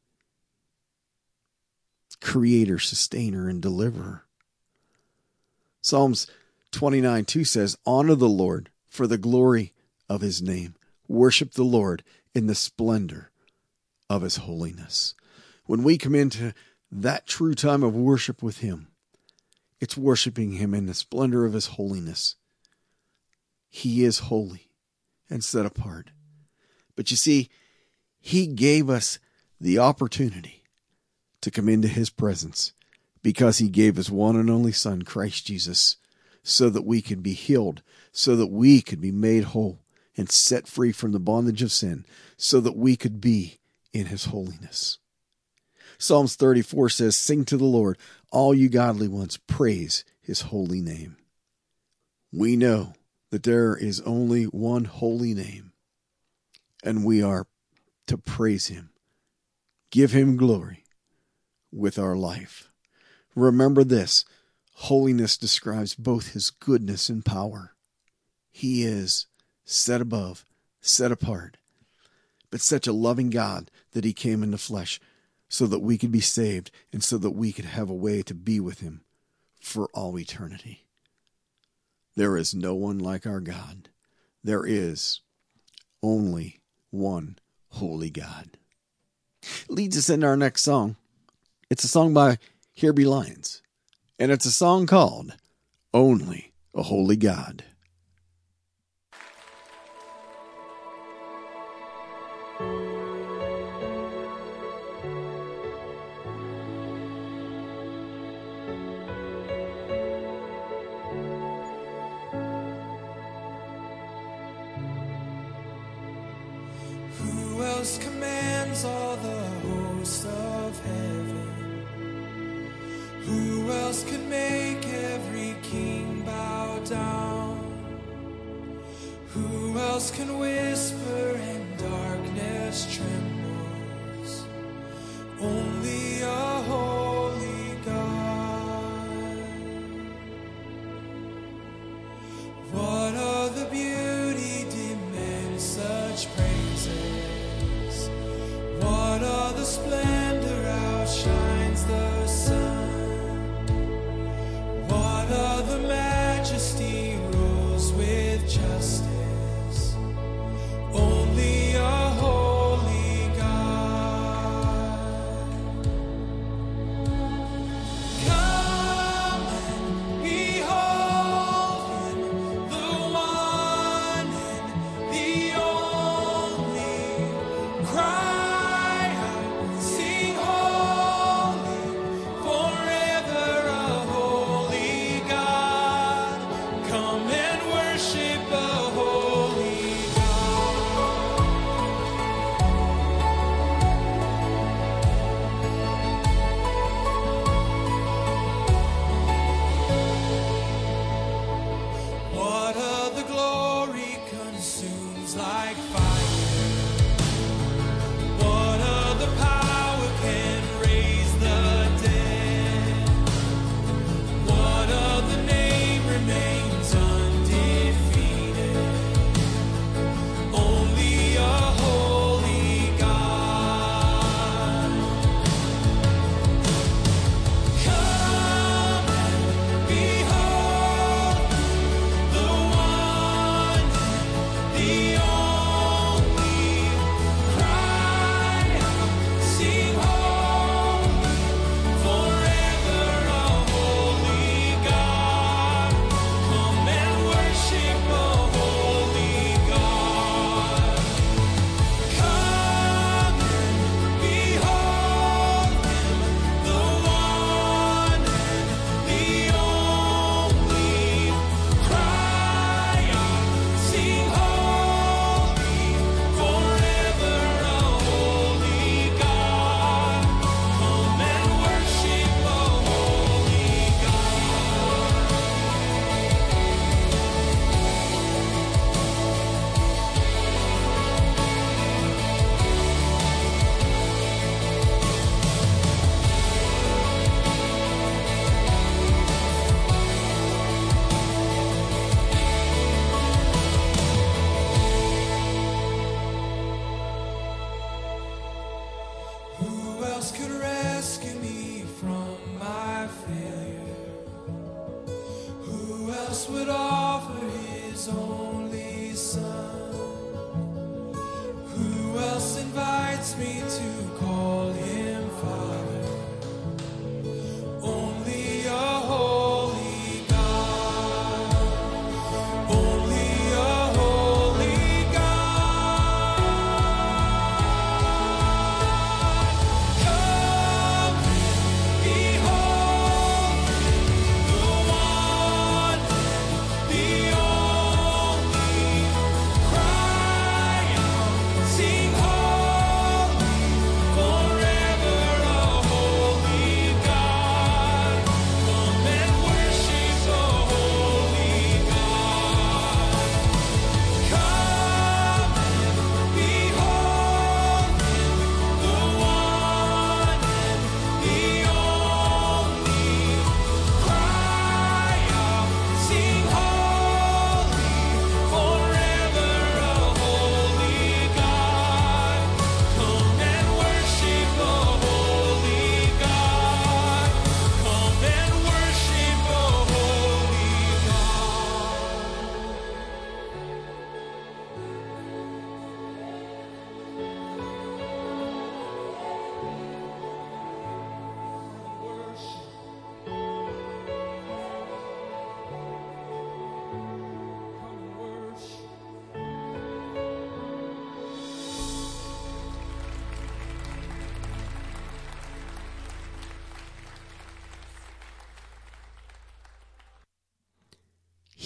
creator, sustainer, and deliverer. Psalms twenty-nine two says, "Honor the Lord for the glory of His name. Worship the Lord in the splendor of His holiness." When we come into that true time of worship with Him, it's worshiping Him in the splendor of His holiness. He is holy and set apart. But you see, He gave us the opportunity to come into His presence because He gave His one and only Son, Christ Jesus, so that we could be healed, so that we could be made whole and set free from the bondage of sin, so that we could be in His holiness. Psalms thirty-four says, "Sing to the Lord, all you godly ones, praise His holy name." We know that there is only one holy name, and we are to praise Him give him glory with our life. Remember this, holiness describes both his goodness and power. He is set above, set apart, but such a loving God that he came into flesh so that we could be saved and so that we could have a way to be with him for all eternity. There is no one like our God. There is only one holy God. Leads us into our next song. It's a song by Here Be Lions, and it's a song called Only a Holy God. Who else commands all the hosts of heaven? Who else can make every king bow down? Who else can whisper and darkness trembles? Only a holy God. What other beauty demands such praises? What other splendor outshines the sun? What other majesty rules with justice? Only a holy God. Come and behold him, the one and the only. Cry out, sing holy, forever a holy God. Come and worship a holy God. What other glory consumes like fire? What other power can raise the dead? What other name remains undefeated? Only a holy God. Come and behold the one, the only. Cry out, sing holy, forever a holy God. Come and worship a holy God. Come and behold him, the one and the only. Cry out, sing holy, forever a holy God. Come and worship a holy God. Who else could rescue me from my failure? Who else would offer his only son? Who else invites me to call him Father? Only a holy God. Only a holy God. Come and behold the one, the only. Cry out, sing holy,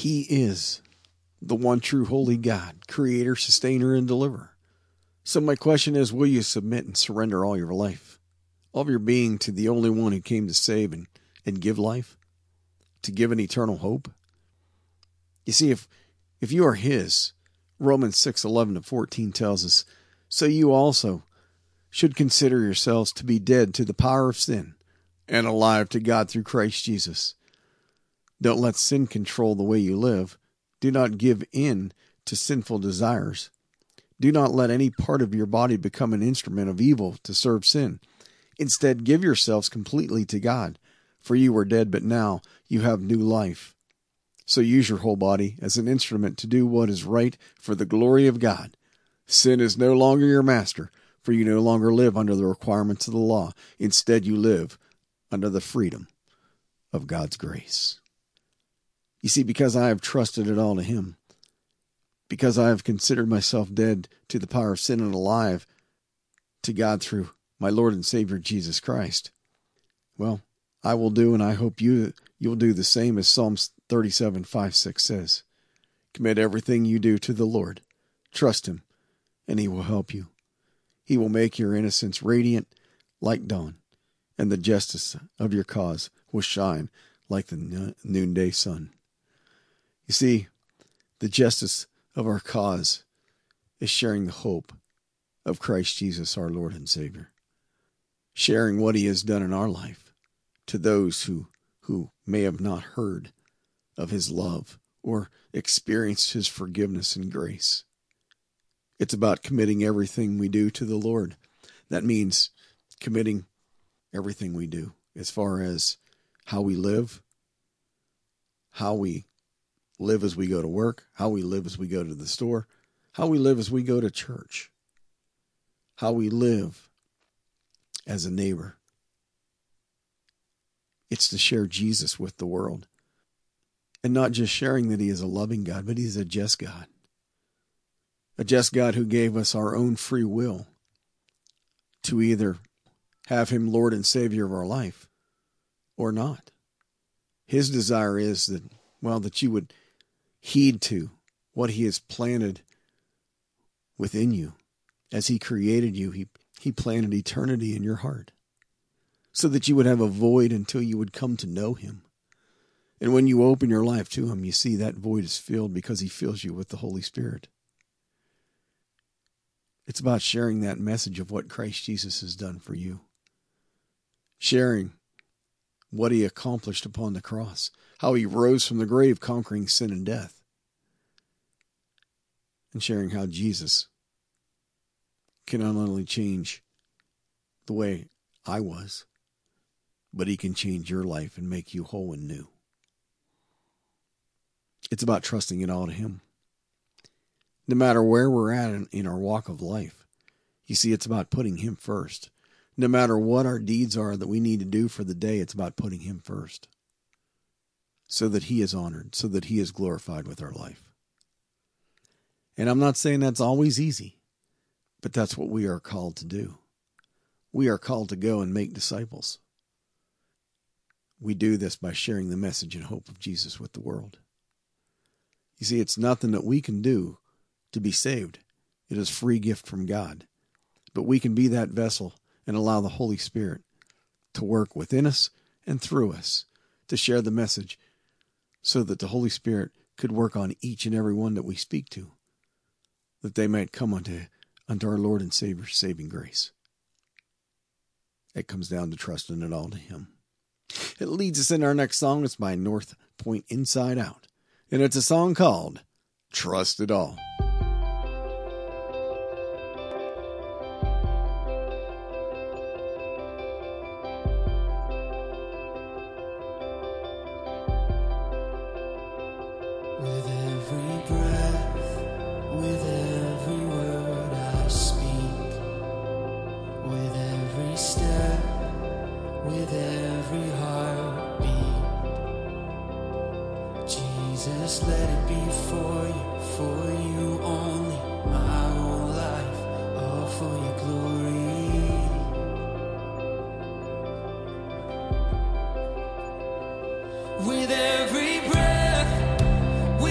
He is the one true holy God, creator, sustainer, and deliverer. So my question is, will you submit and surrender all your life, all of your being, to the only one who came to save and, and give life, to give an eternal hope? You see, if if you are his, Romans six eleven to fourteen tells us, so you also should consider yourselves to be dead to the power of sin and alive to God through Christ Jesus. Don't let sin control the way you live. Do not give in to sinful desires. Do not let any part of your body become an instrument of evil to serve sin. Instead, give yourselves completely to God, for you were dead, but now you have new life. So use your whole body as an instrument to do what is right for the glory of God. Sin is no longer your master, for you no longer live under the requirements of the law. Instead, you live under the freedom of God's grace. You see, because I have trusted it all to him, because I have considered myself dead to the power of sin and alive to God through my Lord and Savior Jesus Christ, well, I will do, and I hope you, you'll do the same, as Psalms thirty-seven, five, six says. Commit everything you do to the Lord. Trust him, and he will help you. He will make your innocence radiant like dawn, and the justice of your cause will shine like the noonday sun. You see, the justice of our cause is sharing the hope of Christ Jesus, our Lord and Savior. Sharing what he has done in our life to those who, who may have not heard of his love or experienced his forgiveness and grace. It's about committing everything we do to the Lord. That means committing everything we do as far as how we live, how we live as we go to work, how we live as we go to the store, how we live as we go to church, how we live as a neighbor. It's to share Jesus with the world. And not just sharing that he is a loving God, but he's a just God. A just God who gave us our own free will to either have him Lord and Savior of our life or not. His desire is that, well, that you would heed to what he has planted within you. As he created you, he, he planted eternity in your heart so that you would have a void until you would come to know him. And when you open your life to him, you see that void is filled because he fills you with the Holy Spirit. It's about sharing that message of what Christ Jesus has done for you. Sharing what he accomplished upon the cross, how he rose from the grave, conquering sin and death. And sharing how Jesus can not only change the way I was, but he can change your life and make you whole and new. It's about trusting it all to him. No matter where we're at in, in our walk of life, you see, it's about putting him first. No matter what our deeds are that we need to do for the day, it's about putting him first so that he is honored, so that he is glorified with our life. And I'm not saying that's always easy, but that's what we are called to do. We are called to go and make disciples. We do this by sharing the message and hope of Jesus with the world. You see, it's nothing that we can do to be saved. It is a free gift from God. But we can be that vessel and allow the Holy Spirit to work within us and through us to share the message so that the Holy Spirit could work on each and every one that we speak to, that they might come unto, unto our Lord and Savior's saving grace. It comes down to trusting it all to him. It leads us in our next song. It's by North Point Inside Out. And it's a song called Trust It All. With every breath, with every word I speak, with every step, with every heartbeat, Jesus, let it be for you, for you only, my whole life, all for your glory. With every breath,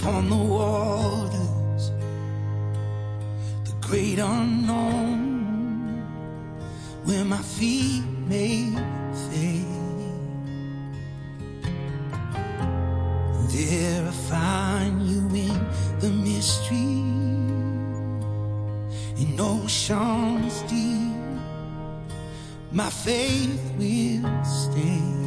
upon the waters, the great unknown, where my feet may fail. There I find you in the mystery, in oceans deep, my faith will stand.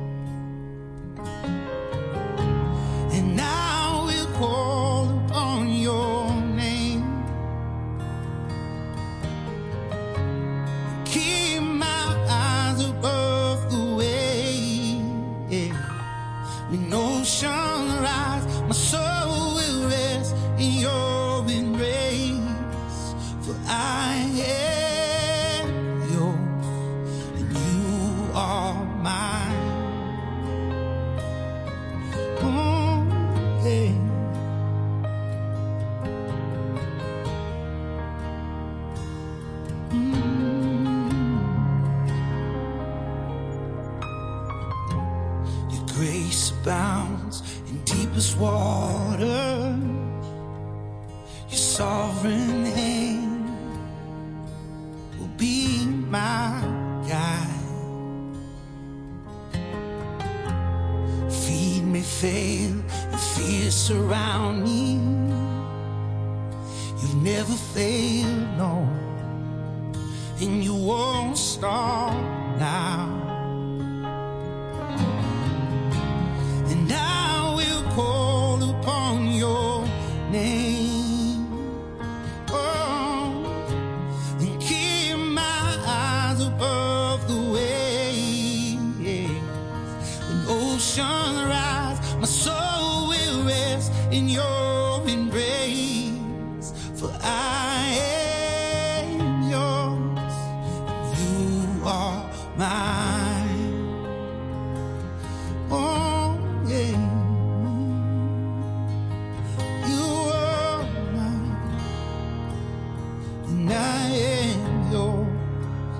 And I will call upon your name, keep my eyes above the waves. When oceans rise, my soul will rest in your embrace. For I am yours, and you are mine. Oh, hey. Grace abounds in deepest waters. Your sovereign hand will be my guide. Feet may fail and fear surround me. You've never failed, no, and you won't stop now. And I will call upon your name, oh, and keep my eyes above the waves. When oceans rise, my soul will rest in your embrace. For I am yours, you are mine. Oh, yeah. You are mine, and I am yours.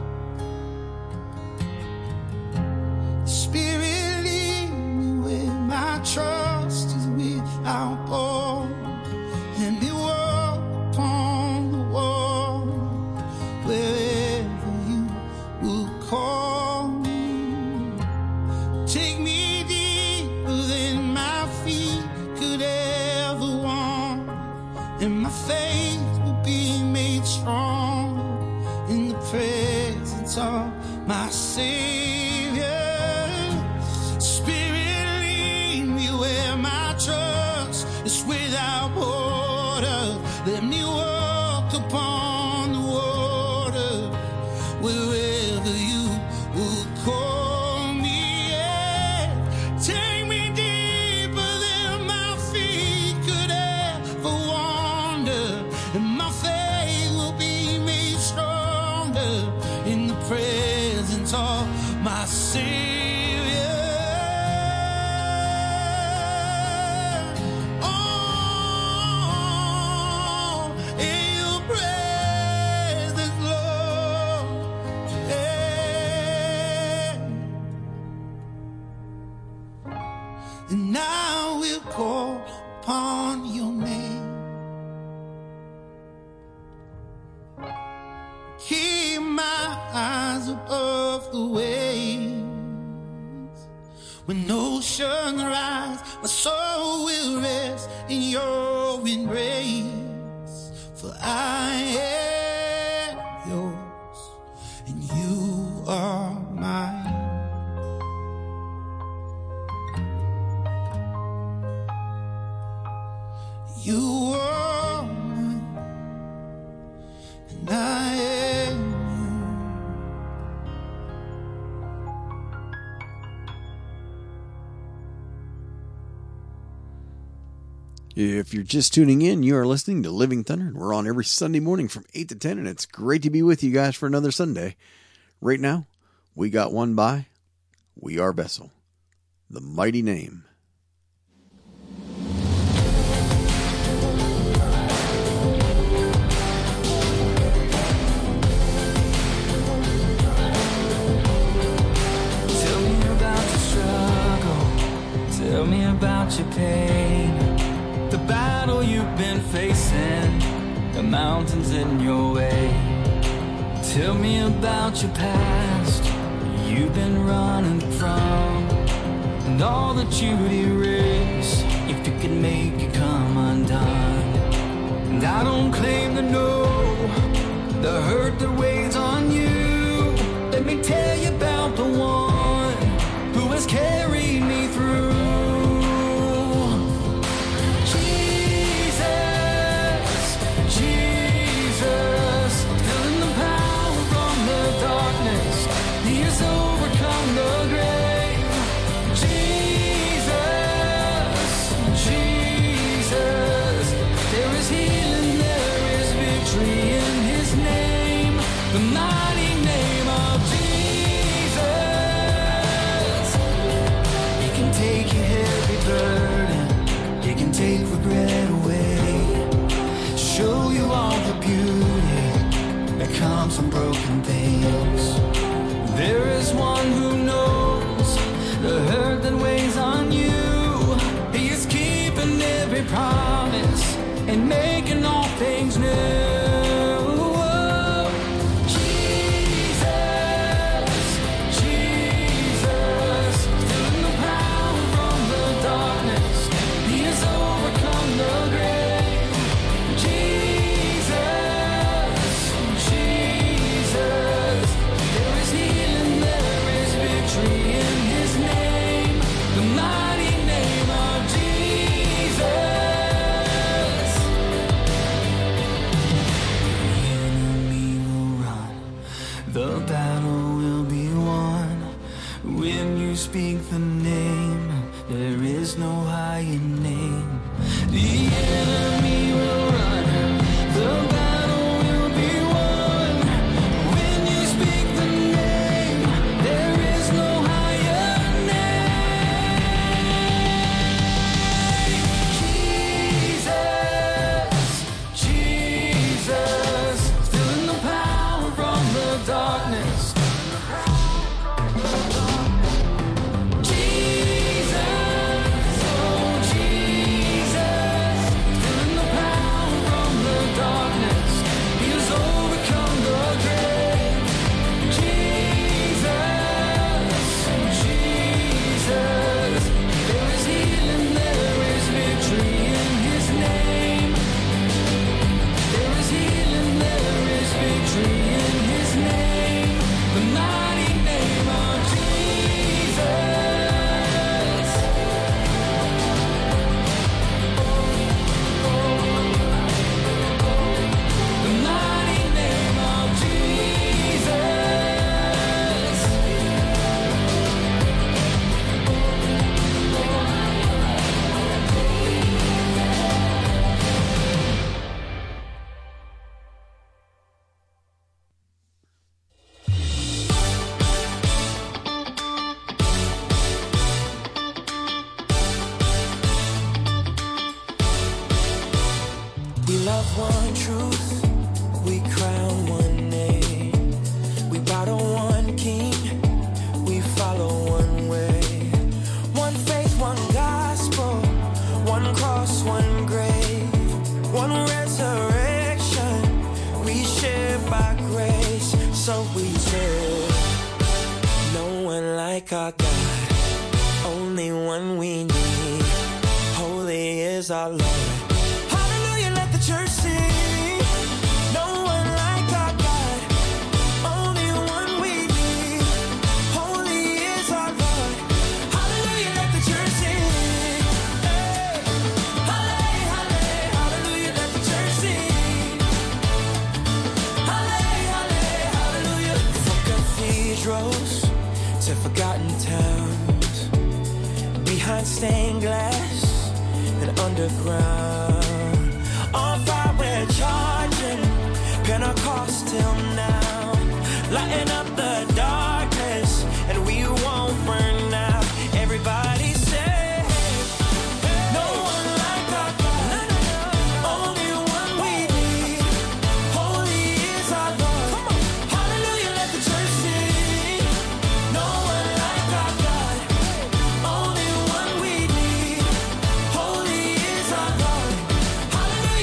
Spirit, lead me where my trust is without borders. Let me walk upon the water wherever you will call me. Take me deeper than my feet could ever want, and my faith will be made strong in the presence of my Savior. Spirit, lead me where my trust is without borders. Let me walk upon the water wherever you will call me. Yeah. Take me deeper than my feet could ever wander, and my faith will be made stronger in the presence of my Savior. Oh, in your presence, Lord. Yeah. And I will call upon your name, keep my eyes above the waves. When oceans rise, my soul will rest in your embrace. For I am yours, and you are mine. You are mine, and I am If you're just tuning in, you are listening to Living Thunder, and we're on every Sunday morning from eight to ten, and it's great to be with you guys for another Sunday. Right now, we got one by We Are Bethel, the mighty name. Tell me about your struggle. Tell me about your pain. The been facing the mountains in your way. Tell me about your past you've been running from, and all that you'd erase if you could make it come undone. And I don't claim to know the hurt that weighs on you. Let me tell you about the one who has carried me through. Jesus, Jesus, feeling the power from the darkness. He has overcome the grave. Jesus, Jesus, there is healing, there is victory in His name, the mighty name of Jesus. He can take your heavy burden, He can take regret away, show you all the beauty that comes from broken things. There is one who knows the hurt that weighs on you. He is keeping every promise and making all things new. Jesus, Jesus, feeling the power from the darkness. He has overcome the grave. Jesus, Jesus, there is healing, there is victory in His name, the mighty name of Jesus. The enemy will run, the battle will be won. When you speak the name, there is no higher name. The enemy will run, the battle will be won. When you speak the name, there is no higher name. Jesus, Jesus, feeling the power from the darkness. Jesus, oh Jesus, feeling the power from the darkness. He has overcome the grave. Jesus, Jesus, there is healing, there is victory in His name. There is healing, there is victory in His name, the mighty name of Jesus. The mighty name of Jesus. We love one truth, we crown one name, we bow to one King, we follow one way, one faith, one gospel, one cross, one grave, one resurrection, we share by grace. So we say, no one like our God, only one we need, holy is our Lord. Hallelujah, let the church sing. No one like our God, only one we need, holy is our Lord. Hallelujah, let the church sing. Hey, halle- halle- hallelujah, let the church sing. Halle- halle- hallelujah. From cathedrals to forgotten towns, behind stained glass and underground, on fire we're charging, Pentecost till now, lighting up the darkness, and we won't burn out. Everybody say, no one like our God, only one we need, holy is our Lord. Hallelujah, let the church sing. No one like our God, only one we need, holy is our Lord. Hallelujah.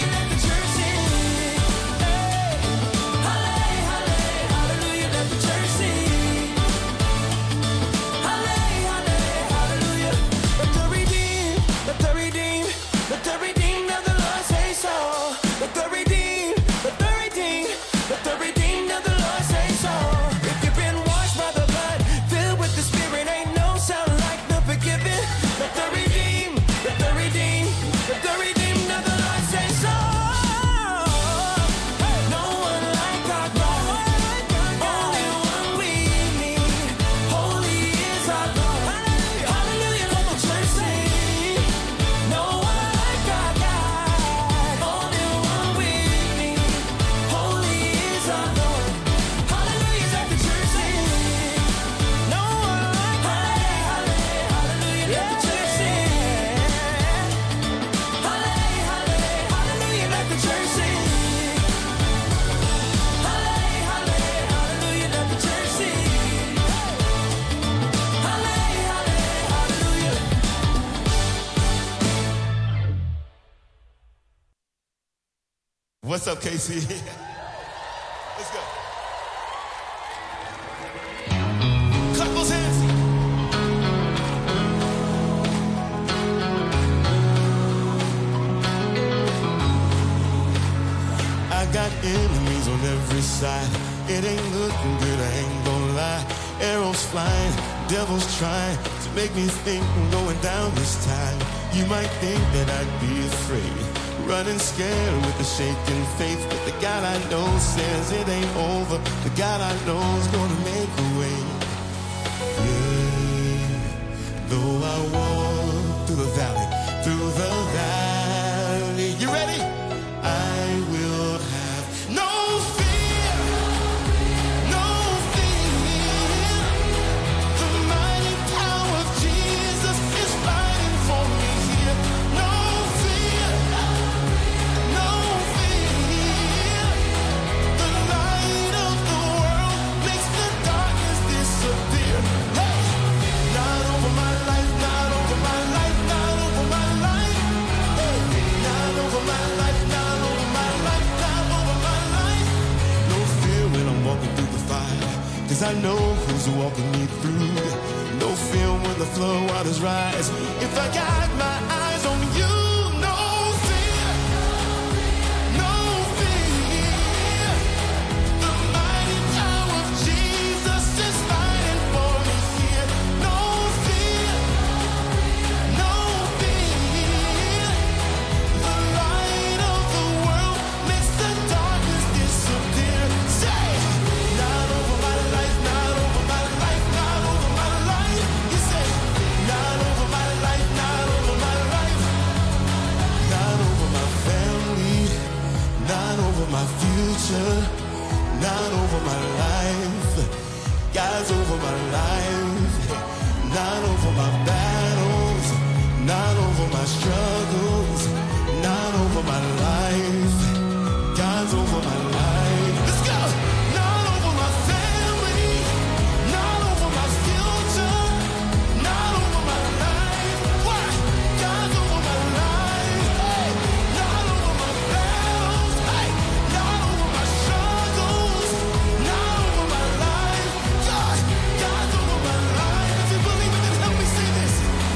What's up, K C? Let's go. Clap those hands. I got enemies on every side. It ain't looking good, I ain't gonna lie. Arrows flying, devils trying to make me think I'm going down this time. You might think that I'd be afraid, running scared with a shaking faith, but the God I know says it ain't over. The God I know is gonna make a way. Yeah, though I walk through the valley, through the valley. You ready? I will have no fear, no fear. The mighty power of Jesus is fighting for me here. No fear, no fear. The light of the world makes the darkness disappear. Hey, not over my life, not over my life, not over my life. Hey, not over my life, not over my life, not over my life. No fear when I'm walking through the fire, 'cause I know who's walking me through. No fear when the flood waters rise, if I got my eyes on you. No fear, no fear. The mighty power of Jesus is fighting for me here. No fear, no fear. The light of the world makes the darkness disappear. Say, not over my life, not over my life, not over my life. You say, not over my life, not over my life. Not over my family, not over my future, not over my life. God's over my life, not over my battles, not over my struggles, not over my life. God's over my life. Let's go. Not over my family, not over my future, not over my life. Why? God's over my life. Hey, not over my battles. Hey, not over my struggles, not over my life. God, God's over my life. If you believe it, then help me say this.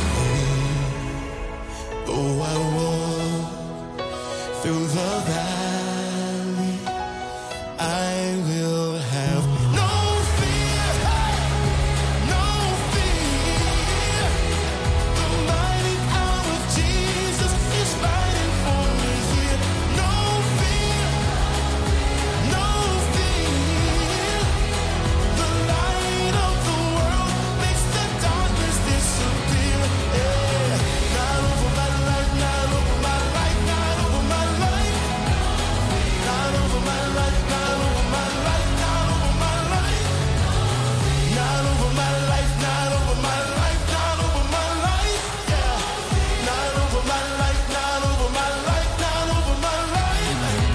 Oh, I walk through the valley, I will have no fear, hey, no fear. The mighty power of Jesus is fighting for me here. No fear, no fear. The light of the world makes the darkness disappear. Yeah. Not over my life, not over my life, not over my life. Not over my life, not over my life, not over my life. Not over my life, not over my life, not over my life. Yeah. Not over my life, not over my life, not over my life.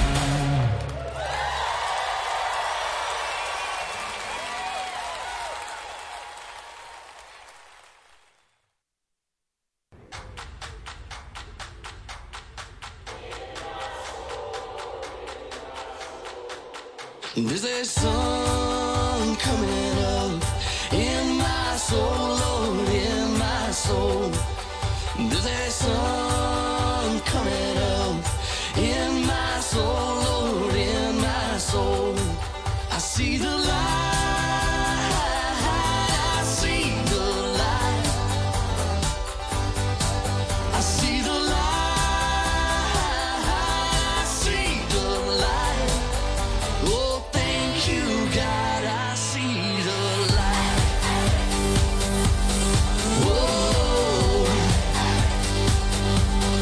There's a sun coming up in my soul, Lord, in my soul. There's a sun coming up in my soul, Lord, in my soul. I see the light, I see the light. I see the light, I see the light. Oh, thank you, God, I see the light. Whoa.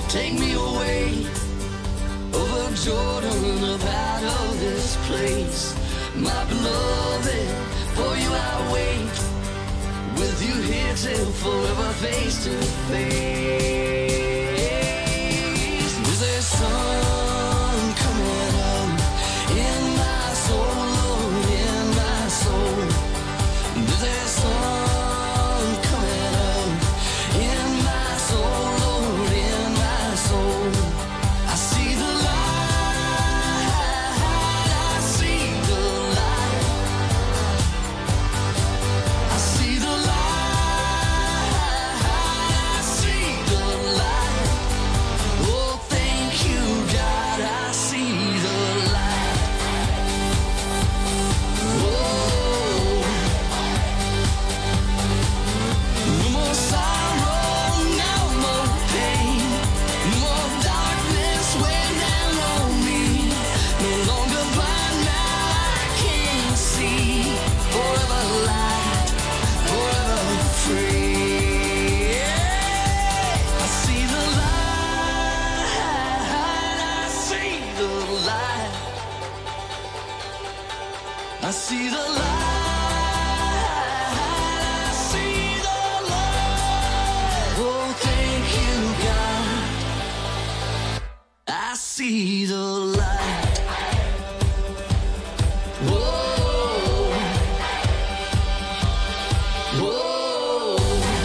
Take me away over Jordan, up out of this place. My beloved, for you I wait. With you here till forever, face to face. There's a sun coming up in my soul, Lord, in my soul. There's a sun coming up in my soul, Lord, in my soul. I see the light, I see the light. I see the light, I see the light. Oh, thank you, God, I see the light. Oh, no more sorrow, no more pain, no more darkness weighing down on me. No longer blind, now I can see. Forever light, forever free. I see the light, I see the light. I see the light, I see the light. Oh, thank you, God. I see the light. Whoa, whoa,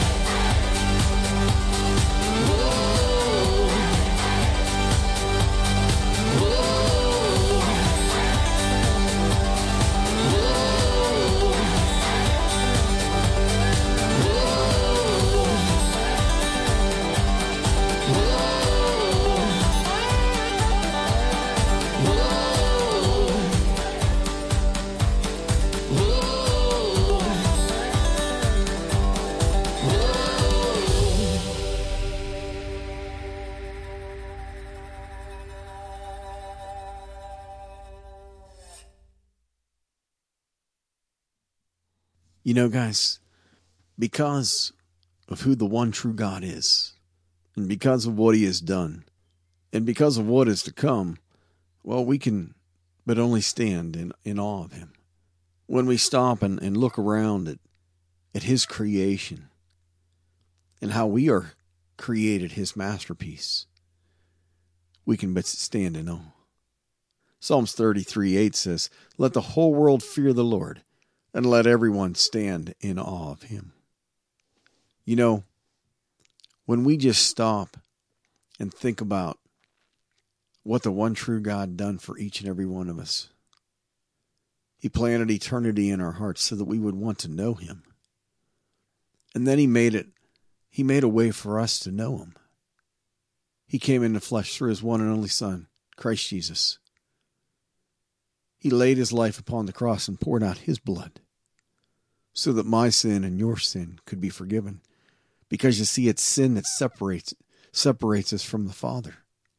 You know, guys, because of who the one true God is, and because of what he has done, and because of what is to come, well, we can but only stand in, in awe of him. When we stop and, and look around at, at his creation and how we are created his masterpiece, we can but stand in awe. Psalms thirty-three eight says, "Let the whole world fear the Lord, and let everyone stand in awe of him." You know, when we just stop and think about what the one true God done for each and every one of us, he planted eternity in our hearts so that we would want to know him. And then he made it, he made a way for us to know him. He came in the flesh through his one and only Son, Christ Jesus. He laid his life upon the cross and poured out his blood so that my sin and your sin could be forgiven. Because you see, it's sin that separates separates us from the Father.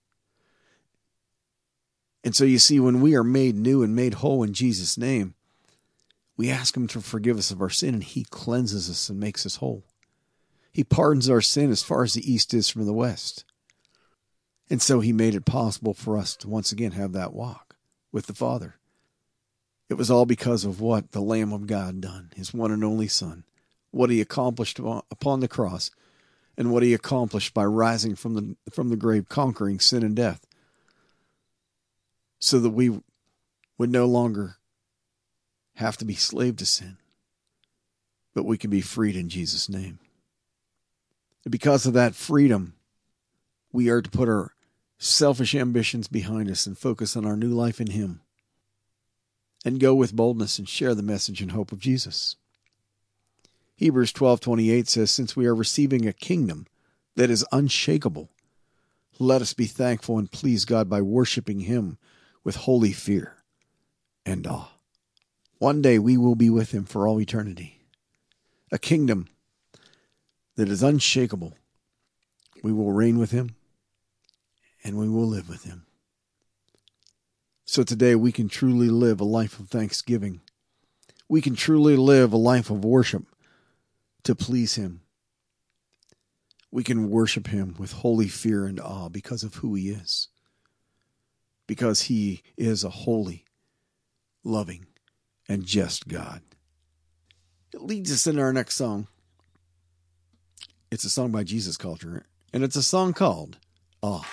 And so you see, when we are made new and made whole in Jesus' name, we ask him to forgive us of our sin, and he cleanses us and makes us whole. He pardons our sin as far as the east is from the west. And so he made it possible for us to once again have that walk with the Father. It was all because of what the Lamb of God done, his one and only Son, what he accomplished upon the cross, and what he accomplished by rising from the from the grave, conquering sin and death, so that we would no longer have to be slave to sin, but we can be freed in Jesus' name. And because of that freedom, we are to put our selfish ambitions behind us and focus on our new life in him, and go with boldness and share the message and hope of Jesus. Hebrews twelve twenty-eight says, "Since we are receiving a kingdom that is unshakable, let us be thankful and please God by worshiping him with holy fear and awe." One day we will be with him for all eternity. A kingdom that is unshakable. We will reign with him and we will live with him. So today we can truly live a life of thanksgiving. We can truly live a life of worship to please him. We can worship him with holy fear and awe because of who he is. Because he is a holy, loving, and just God. It leads us into our next song. It's a song by Jesus Culture, and it's a song called Awe.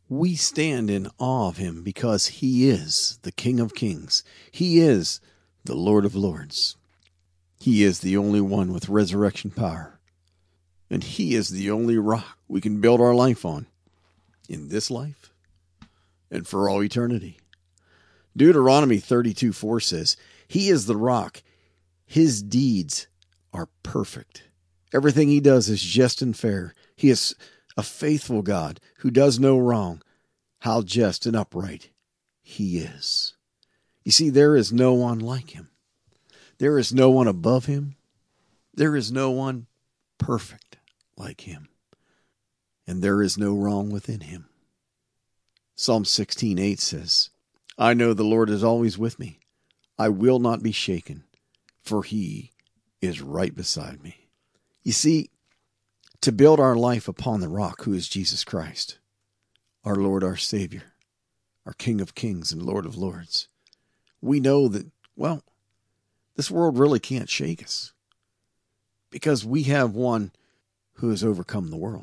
We stand in awe of him because he is the King of Kings. He is the Lord of Lords. He is the only one with resurrection power. And he is the only rock we can build our life on in this life and for all eternity. Deuteronomy thirty-two four says, he is the rock. His deeds are perfect. Everything he does is just and fair. He is a faithful God who does no wrong. How just and upright he is. You see, there is no one like him. There is no one above him. There is no one perfect like him. And there is no wrong within him. Psalm sixteen eight says, I know the Lord is always with me. I will not be shaken, for he is right beside me. You see, to build our life upon the rock who is Jesus Christ, our Lord, our Savior, our King of Kings and Lord of Lords, we know that, well, this world really can't shake us because we have one who has overcome the world.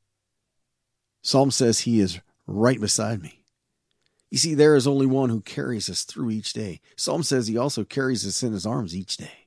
Psalm says he is right beside me. You see, there is only one who carries us through each day. Psalm says he also carries us in his arms each day.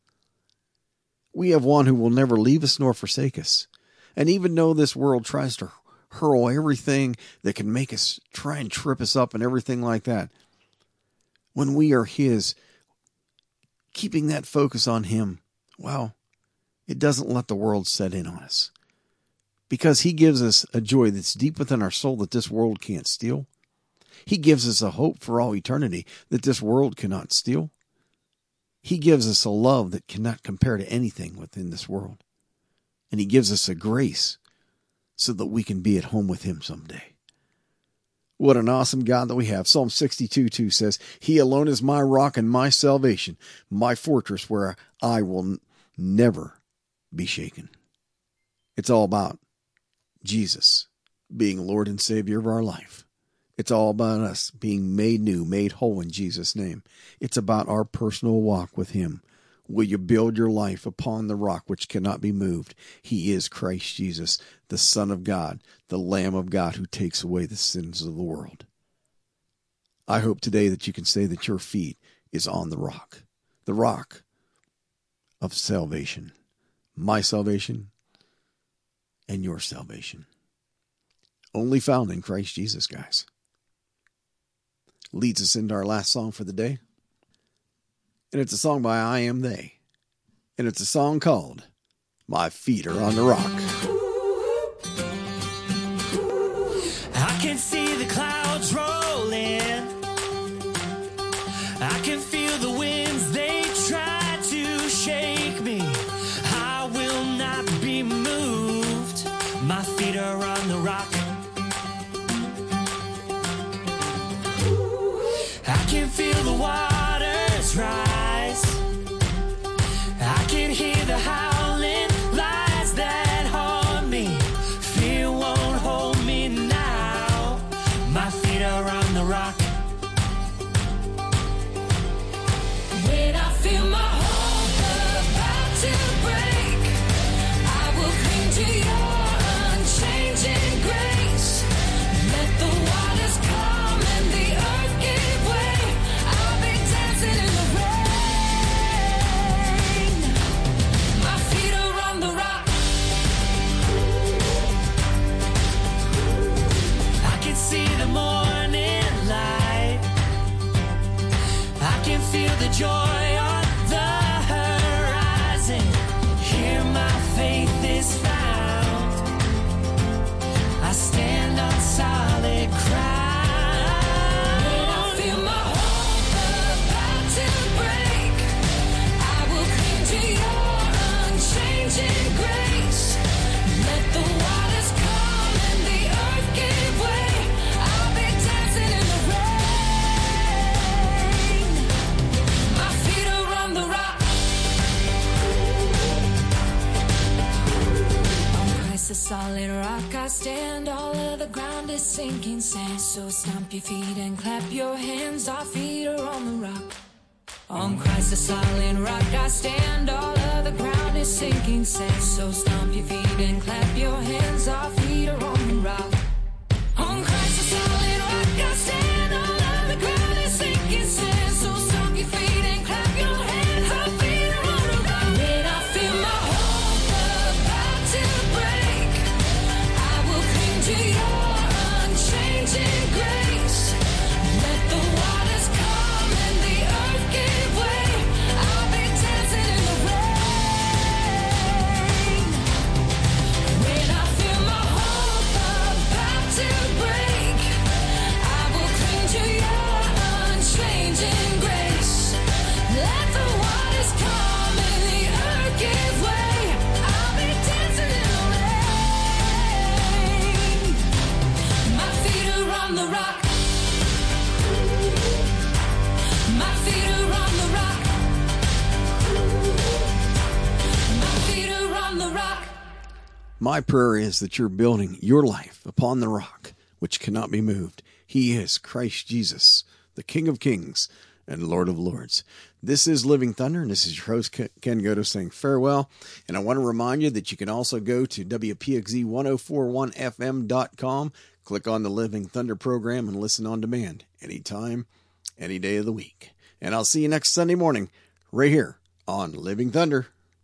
We have one who will never leave us nor forsake us. And even though this world tries to hurl everything that can make us try and trip us up and everything like that, when we are his, keeping that focus on him, well, it doesn't let the world set in on us. Because he gives us a joy that's deep within our soul that this world can't steal. He gives us a hope for all eternity that this world cannot steal. He gives us a love that cannot compare to anything within this world. And he gives us a grace so that we can be at home with him someday. What an awesome God that we have. Psalm sixty-two two says, he alone is my rock and my salvation, my fortress where I will n- never be shaken. It's all about Jesus being Lord and Savior of our life. It's all about us being made new, made whole in Jesus' name. It's about our personal walk with him. Will you build your life upon the rock which cannot be moved? He is Christ Jesus, the Son of God, the Lamb of God who takes away the sins of the world. I hope today that you can say that your feet is on the rock, the rock of salvation, my salvation and your salvation. Only found in Christ Jesus, guys. Leads us into our last song for the day. And it's a song by I Am They. And it's a song called My Feet Are on the Rock. I can see the clouds rolling. I can feel the winds, they try to shake me. I will not be moved. My feet are on the rock. I can feel the waters rise. I can hear the howling lies that haunt me. Fear won't hold me now. My feet are on the rock. When I feel my hope about to break, I will cling to your unchanging grace. Let the waters come and the earth give way. I'll be dancing in the rain. My feet are on the rock. I can see the morning light. I can feel the joy on the horizon. Here my faith is found. I stand on solid ground. When I feel my hope about to break, I will cling to your unchanging grace. Let the waters come and the earth give way. I'll be dancing in the rain. My feet are on the rock. On Christ the solid rock I stand. All of the ground is sinking sand. So stomp your feet and clap your hands. Our feet are on the rock. On Christ the solid rock I stand. All of the ground is sinking sand. So stomp your feet and clap your hands. Our feet are on the rock. On Christ the My prayer is that you're building your life upon the rock, which cannot be moved. He is Christ Jesus, the King of Kings and Lord of Lords. This is Living Thunder, and this is your host, Ken Goto, saying farewell. And I want to remind you that you can also go to W P X Z ten forty-one F M dot com, click on the Living Thunder program, and listen on demand anytime, any day of the week. And I'll see you next Sunday morning right here on Living Thunder.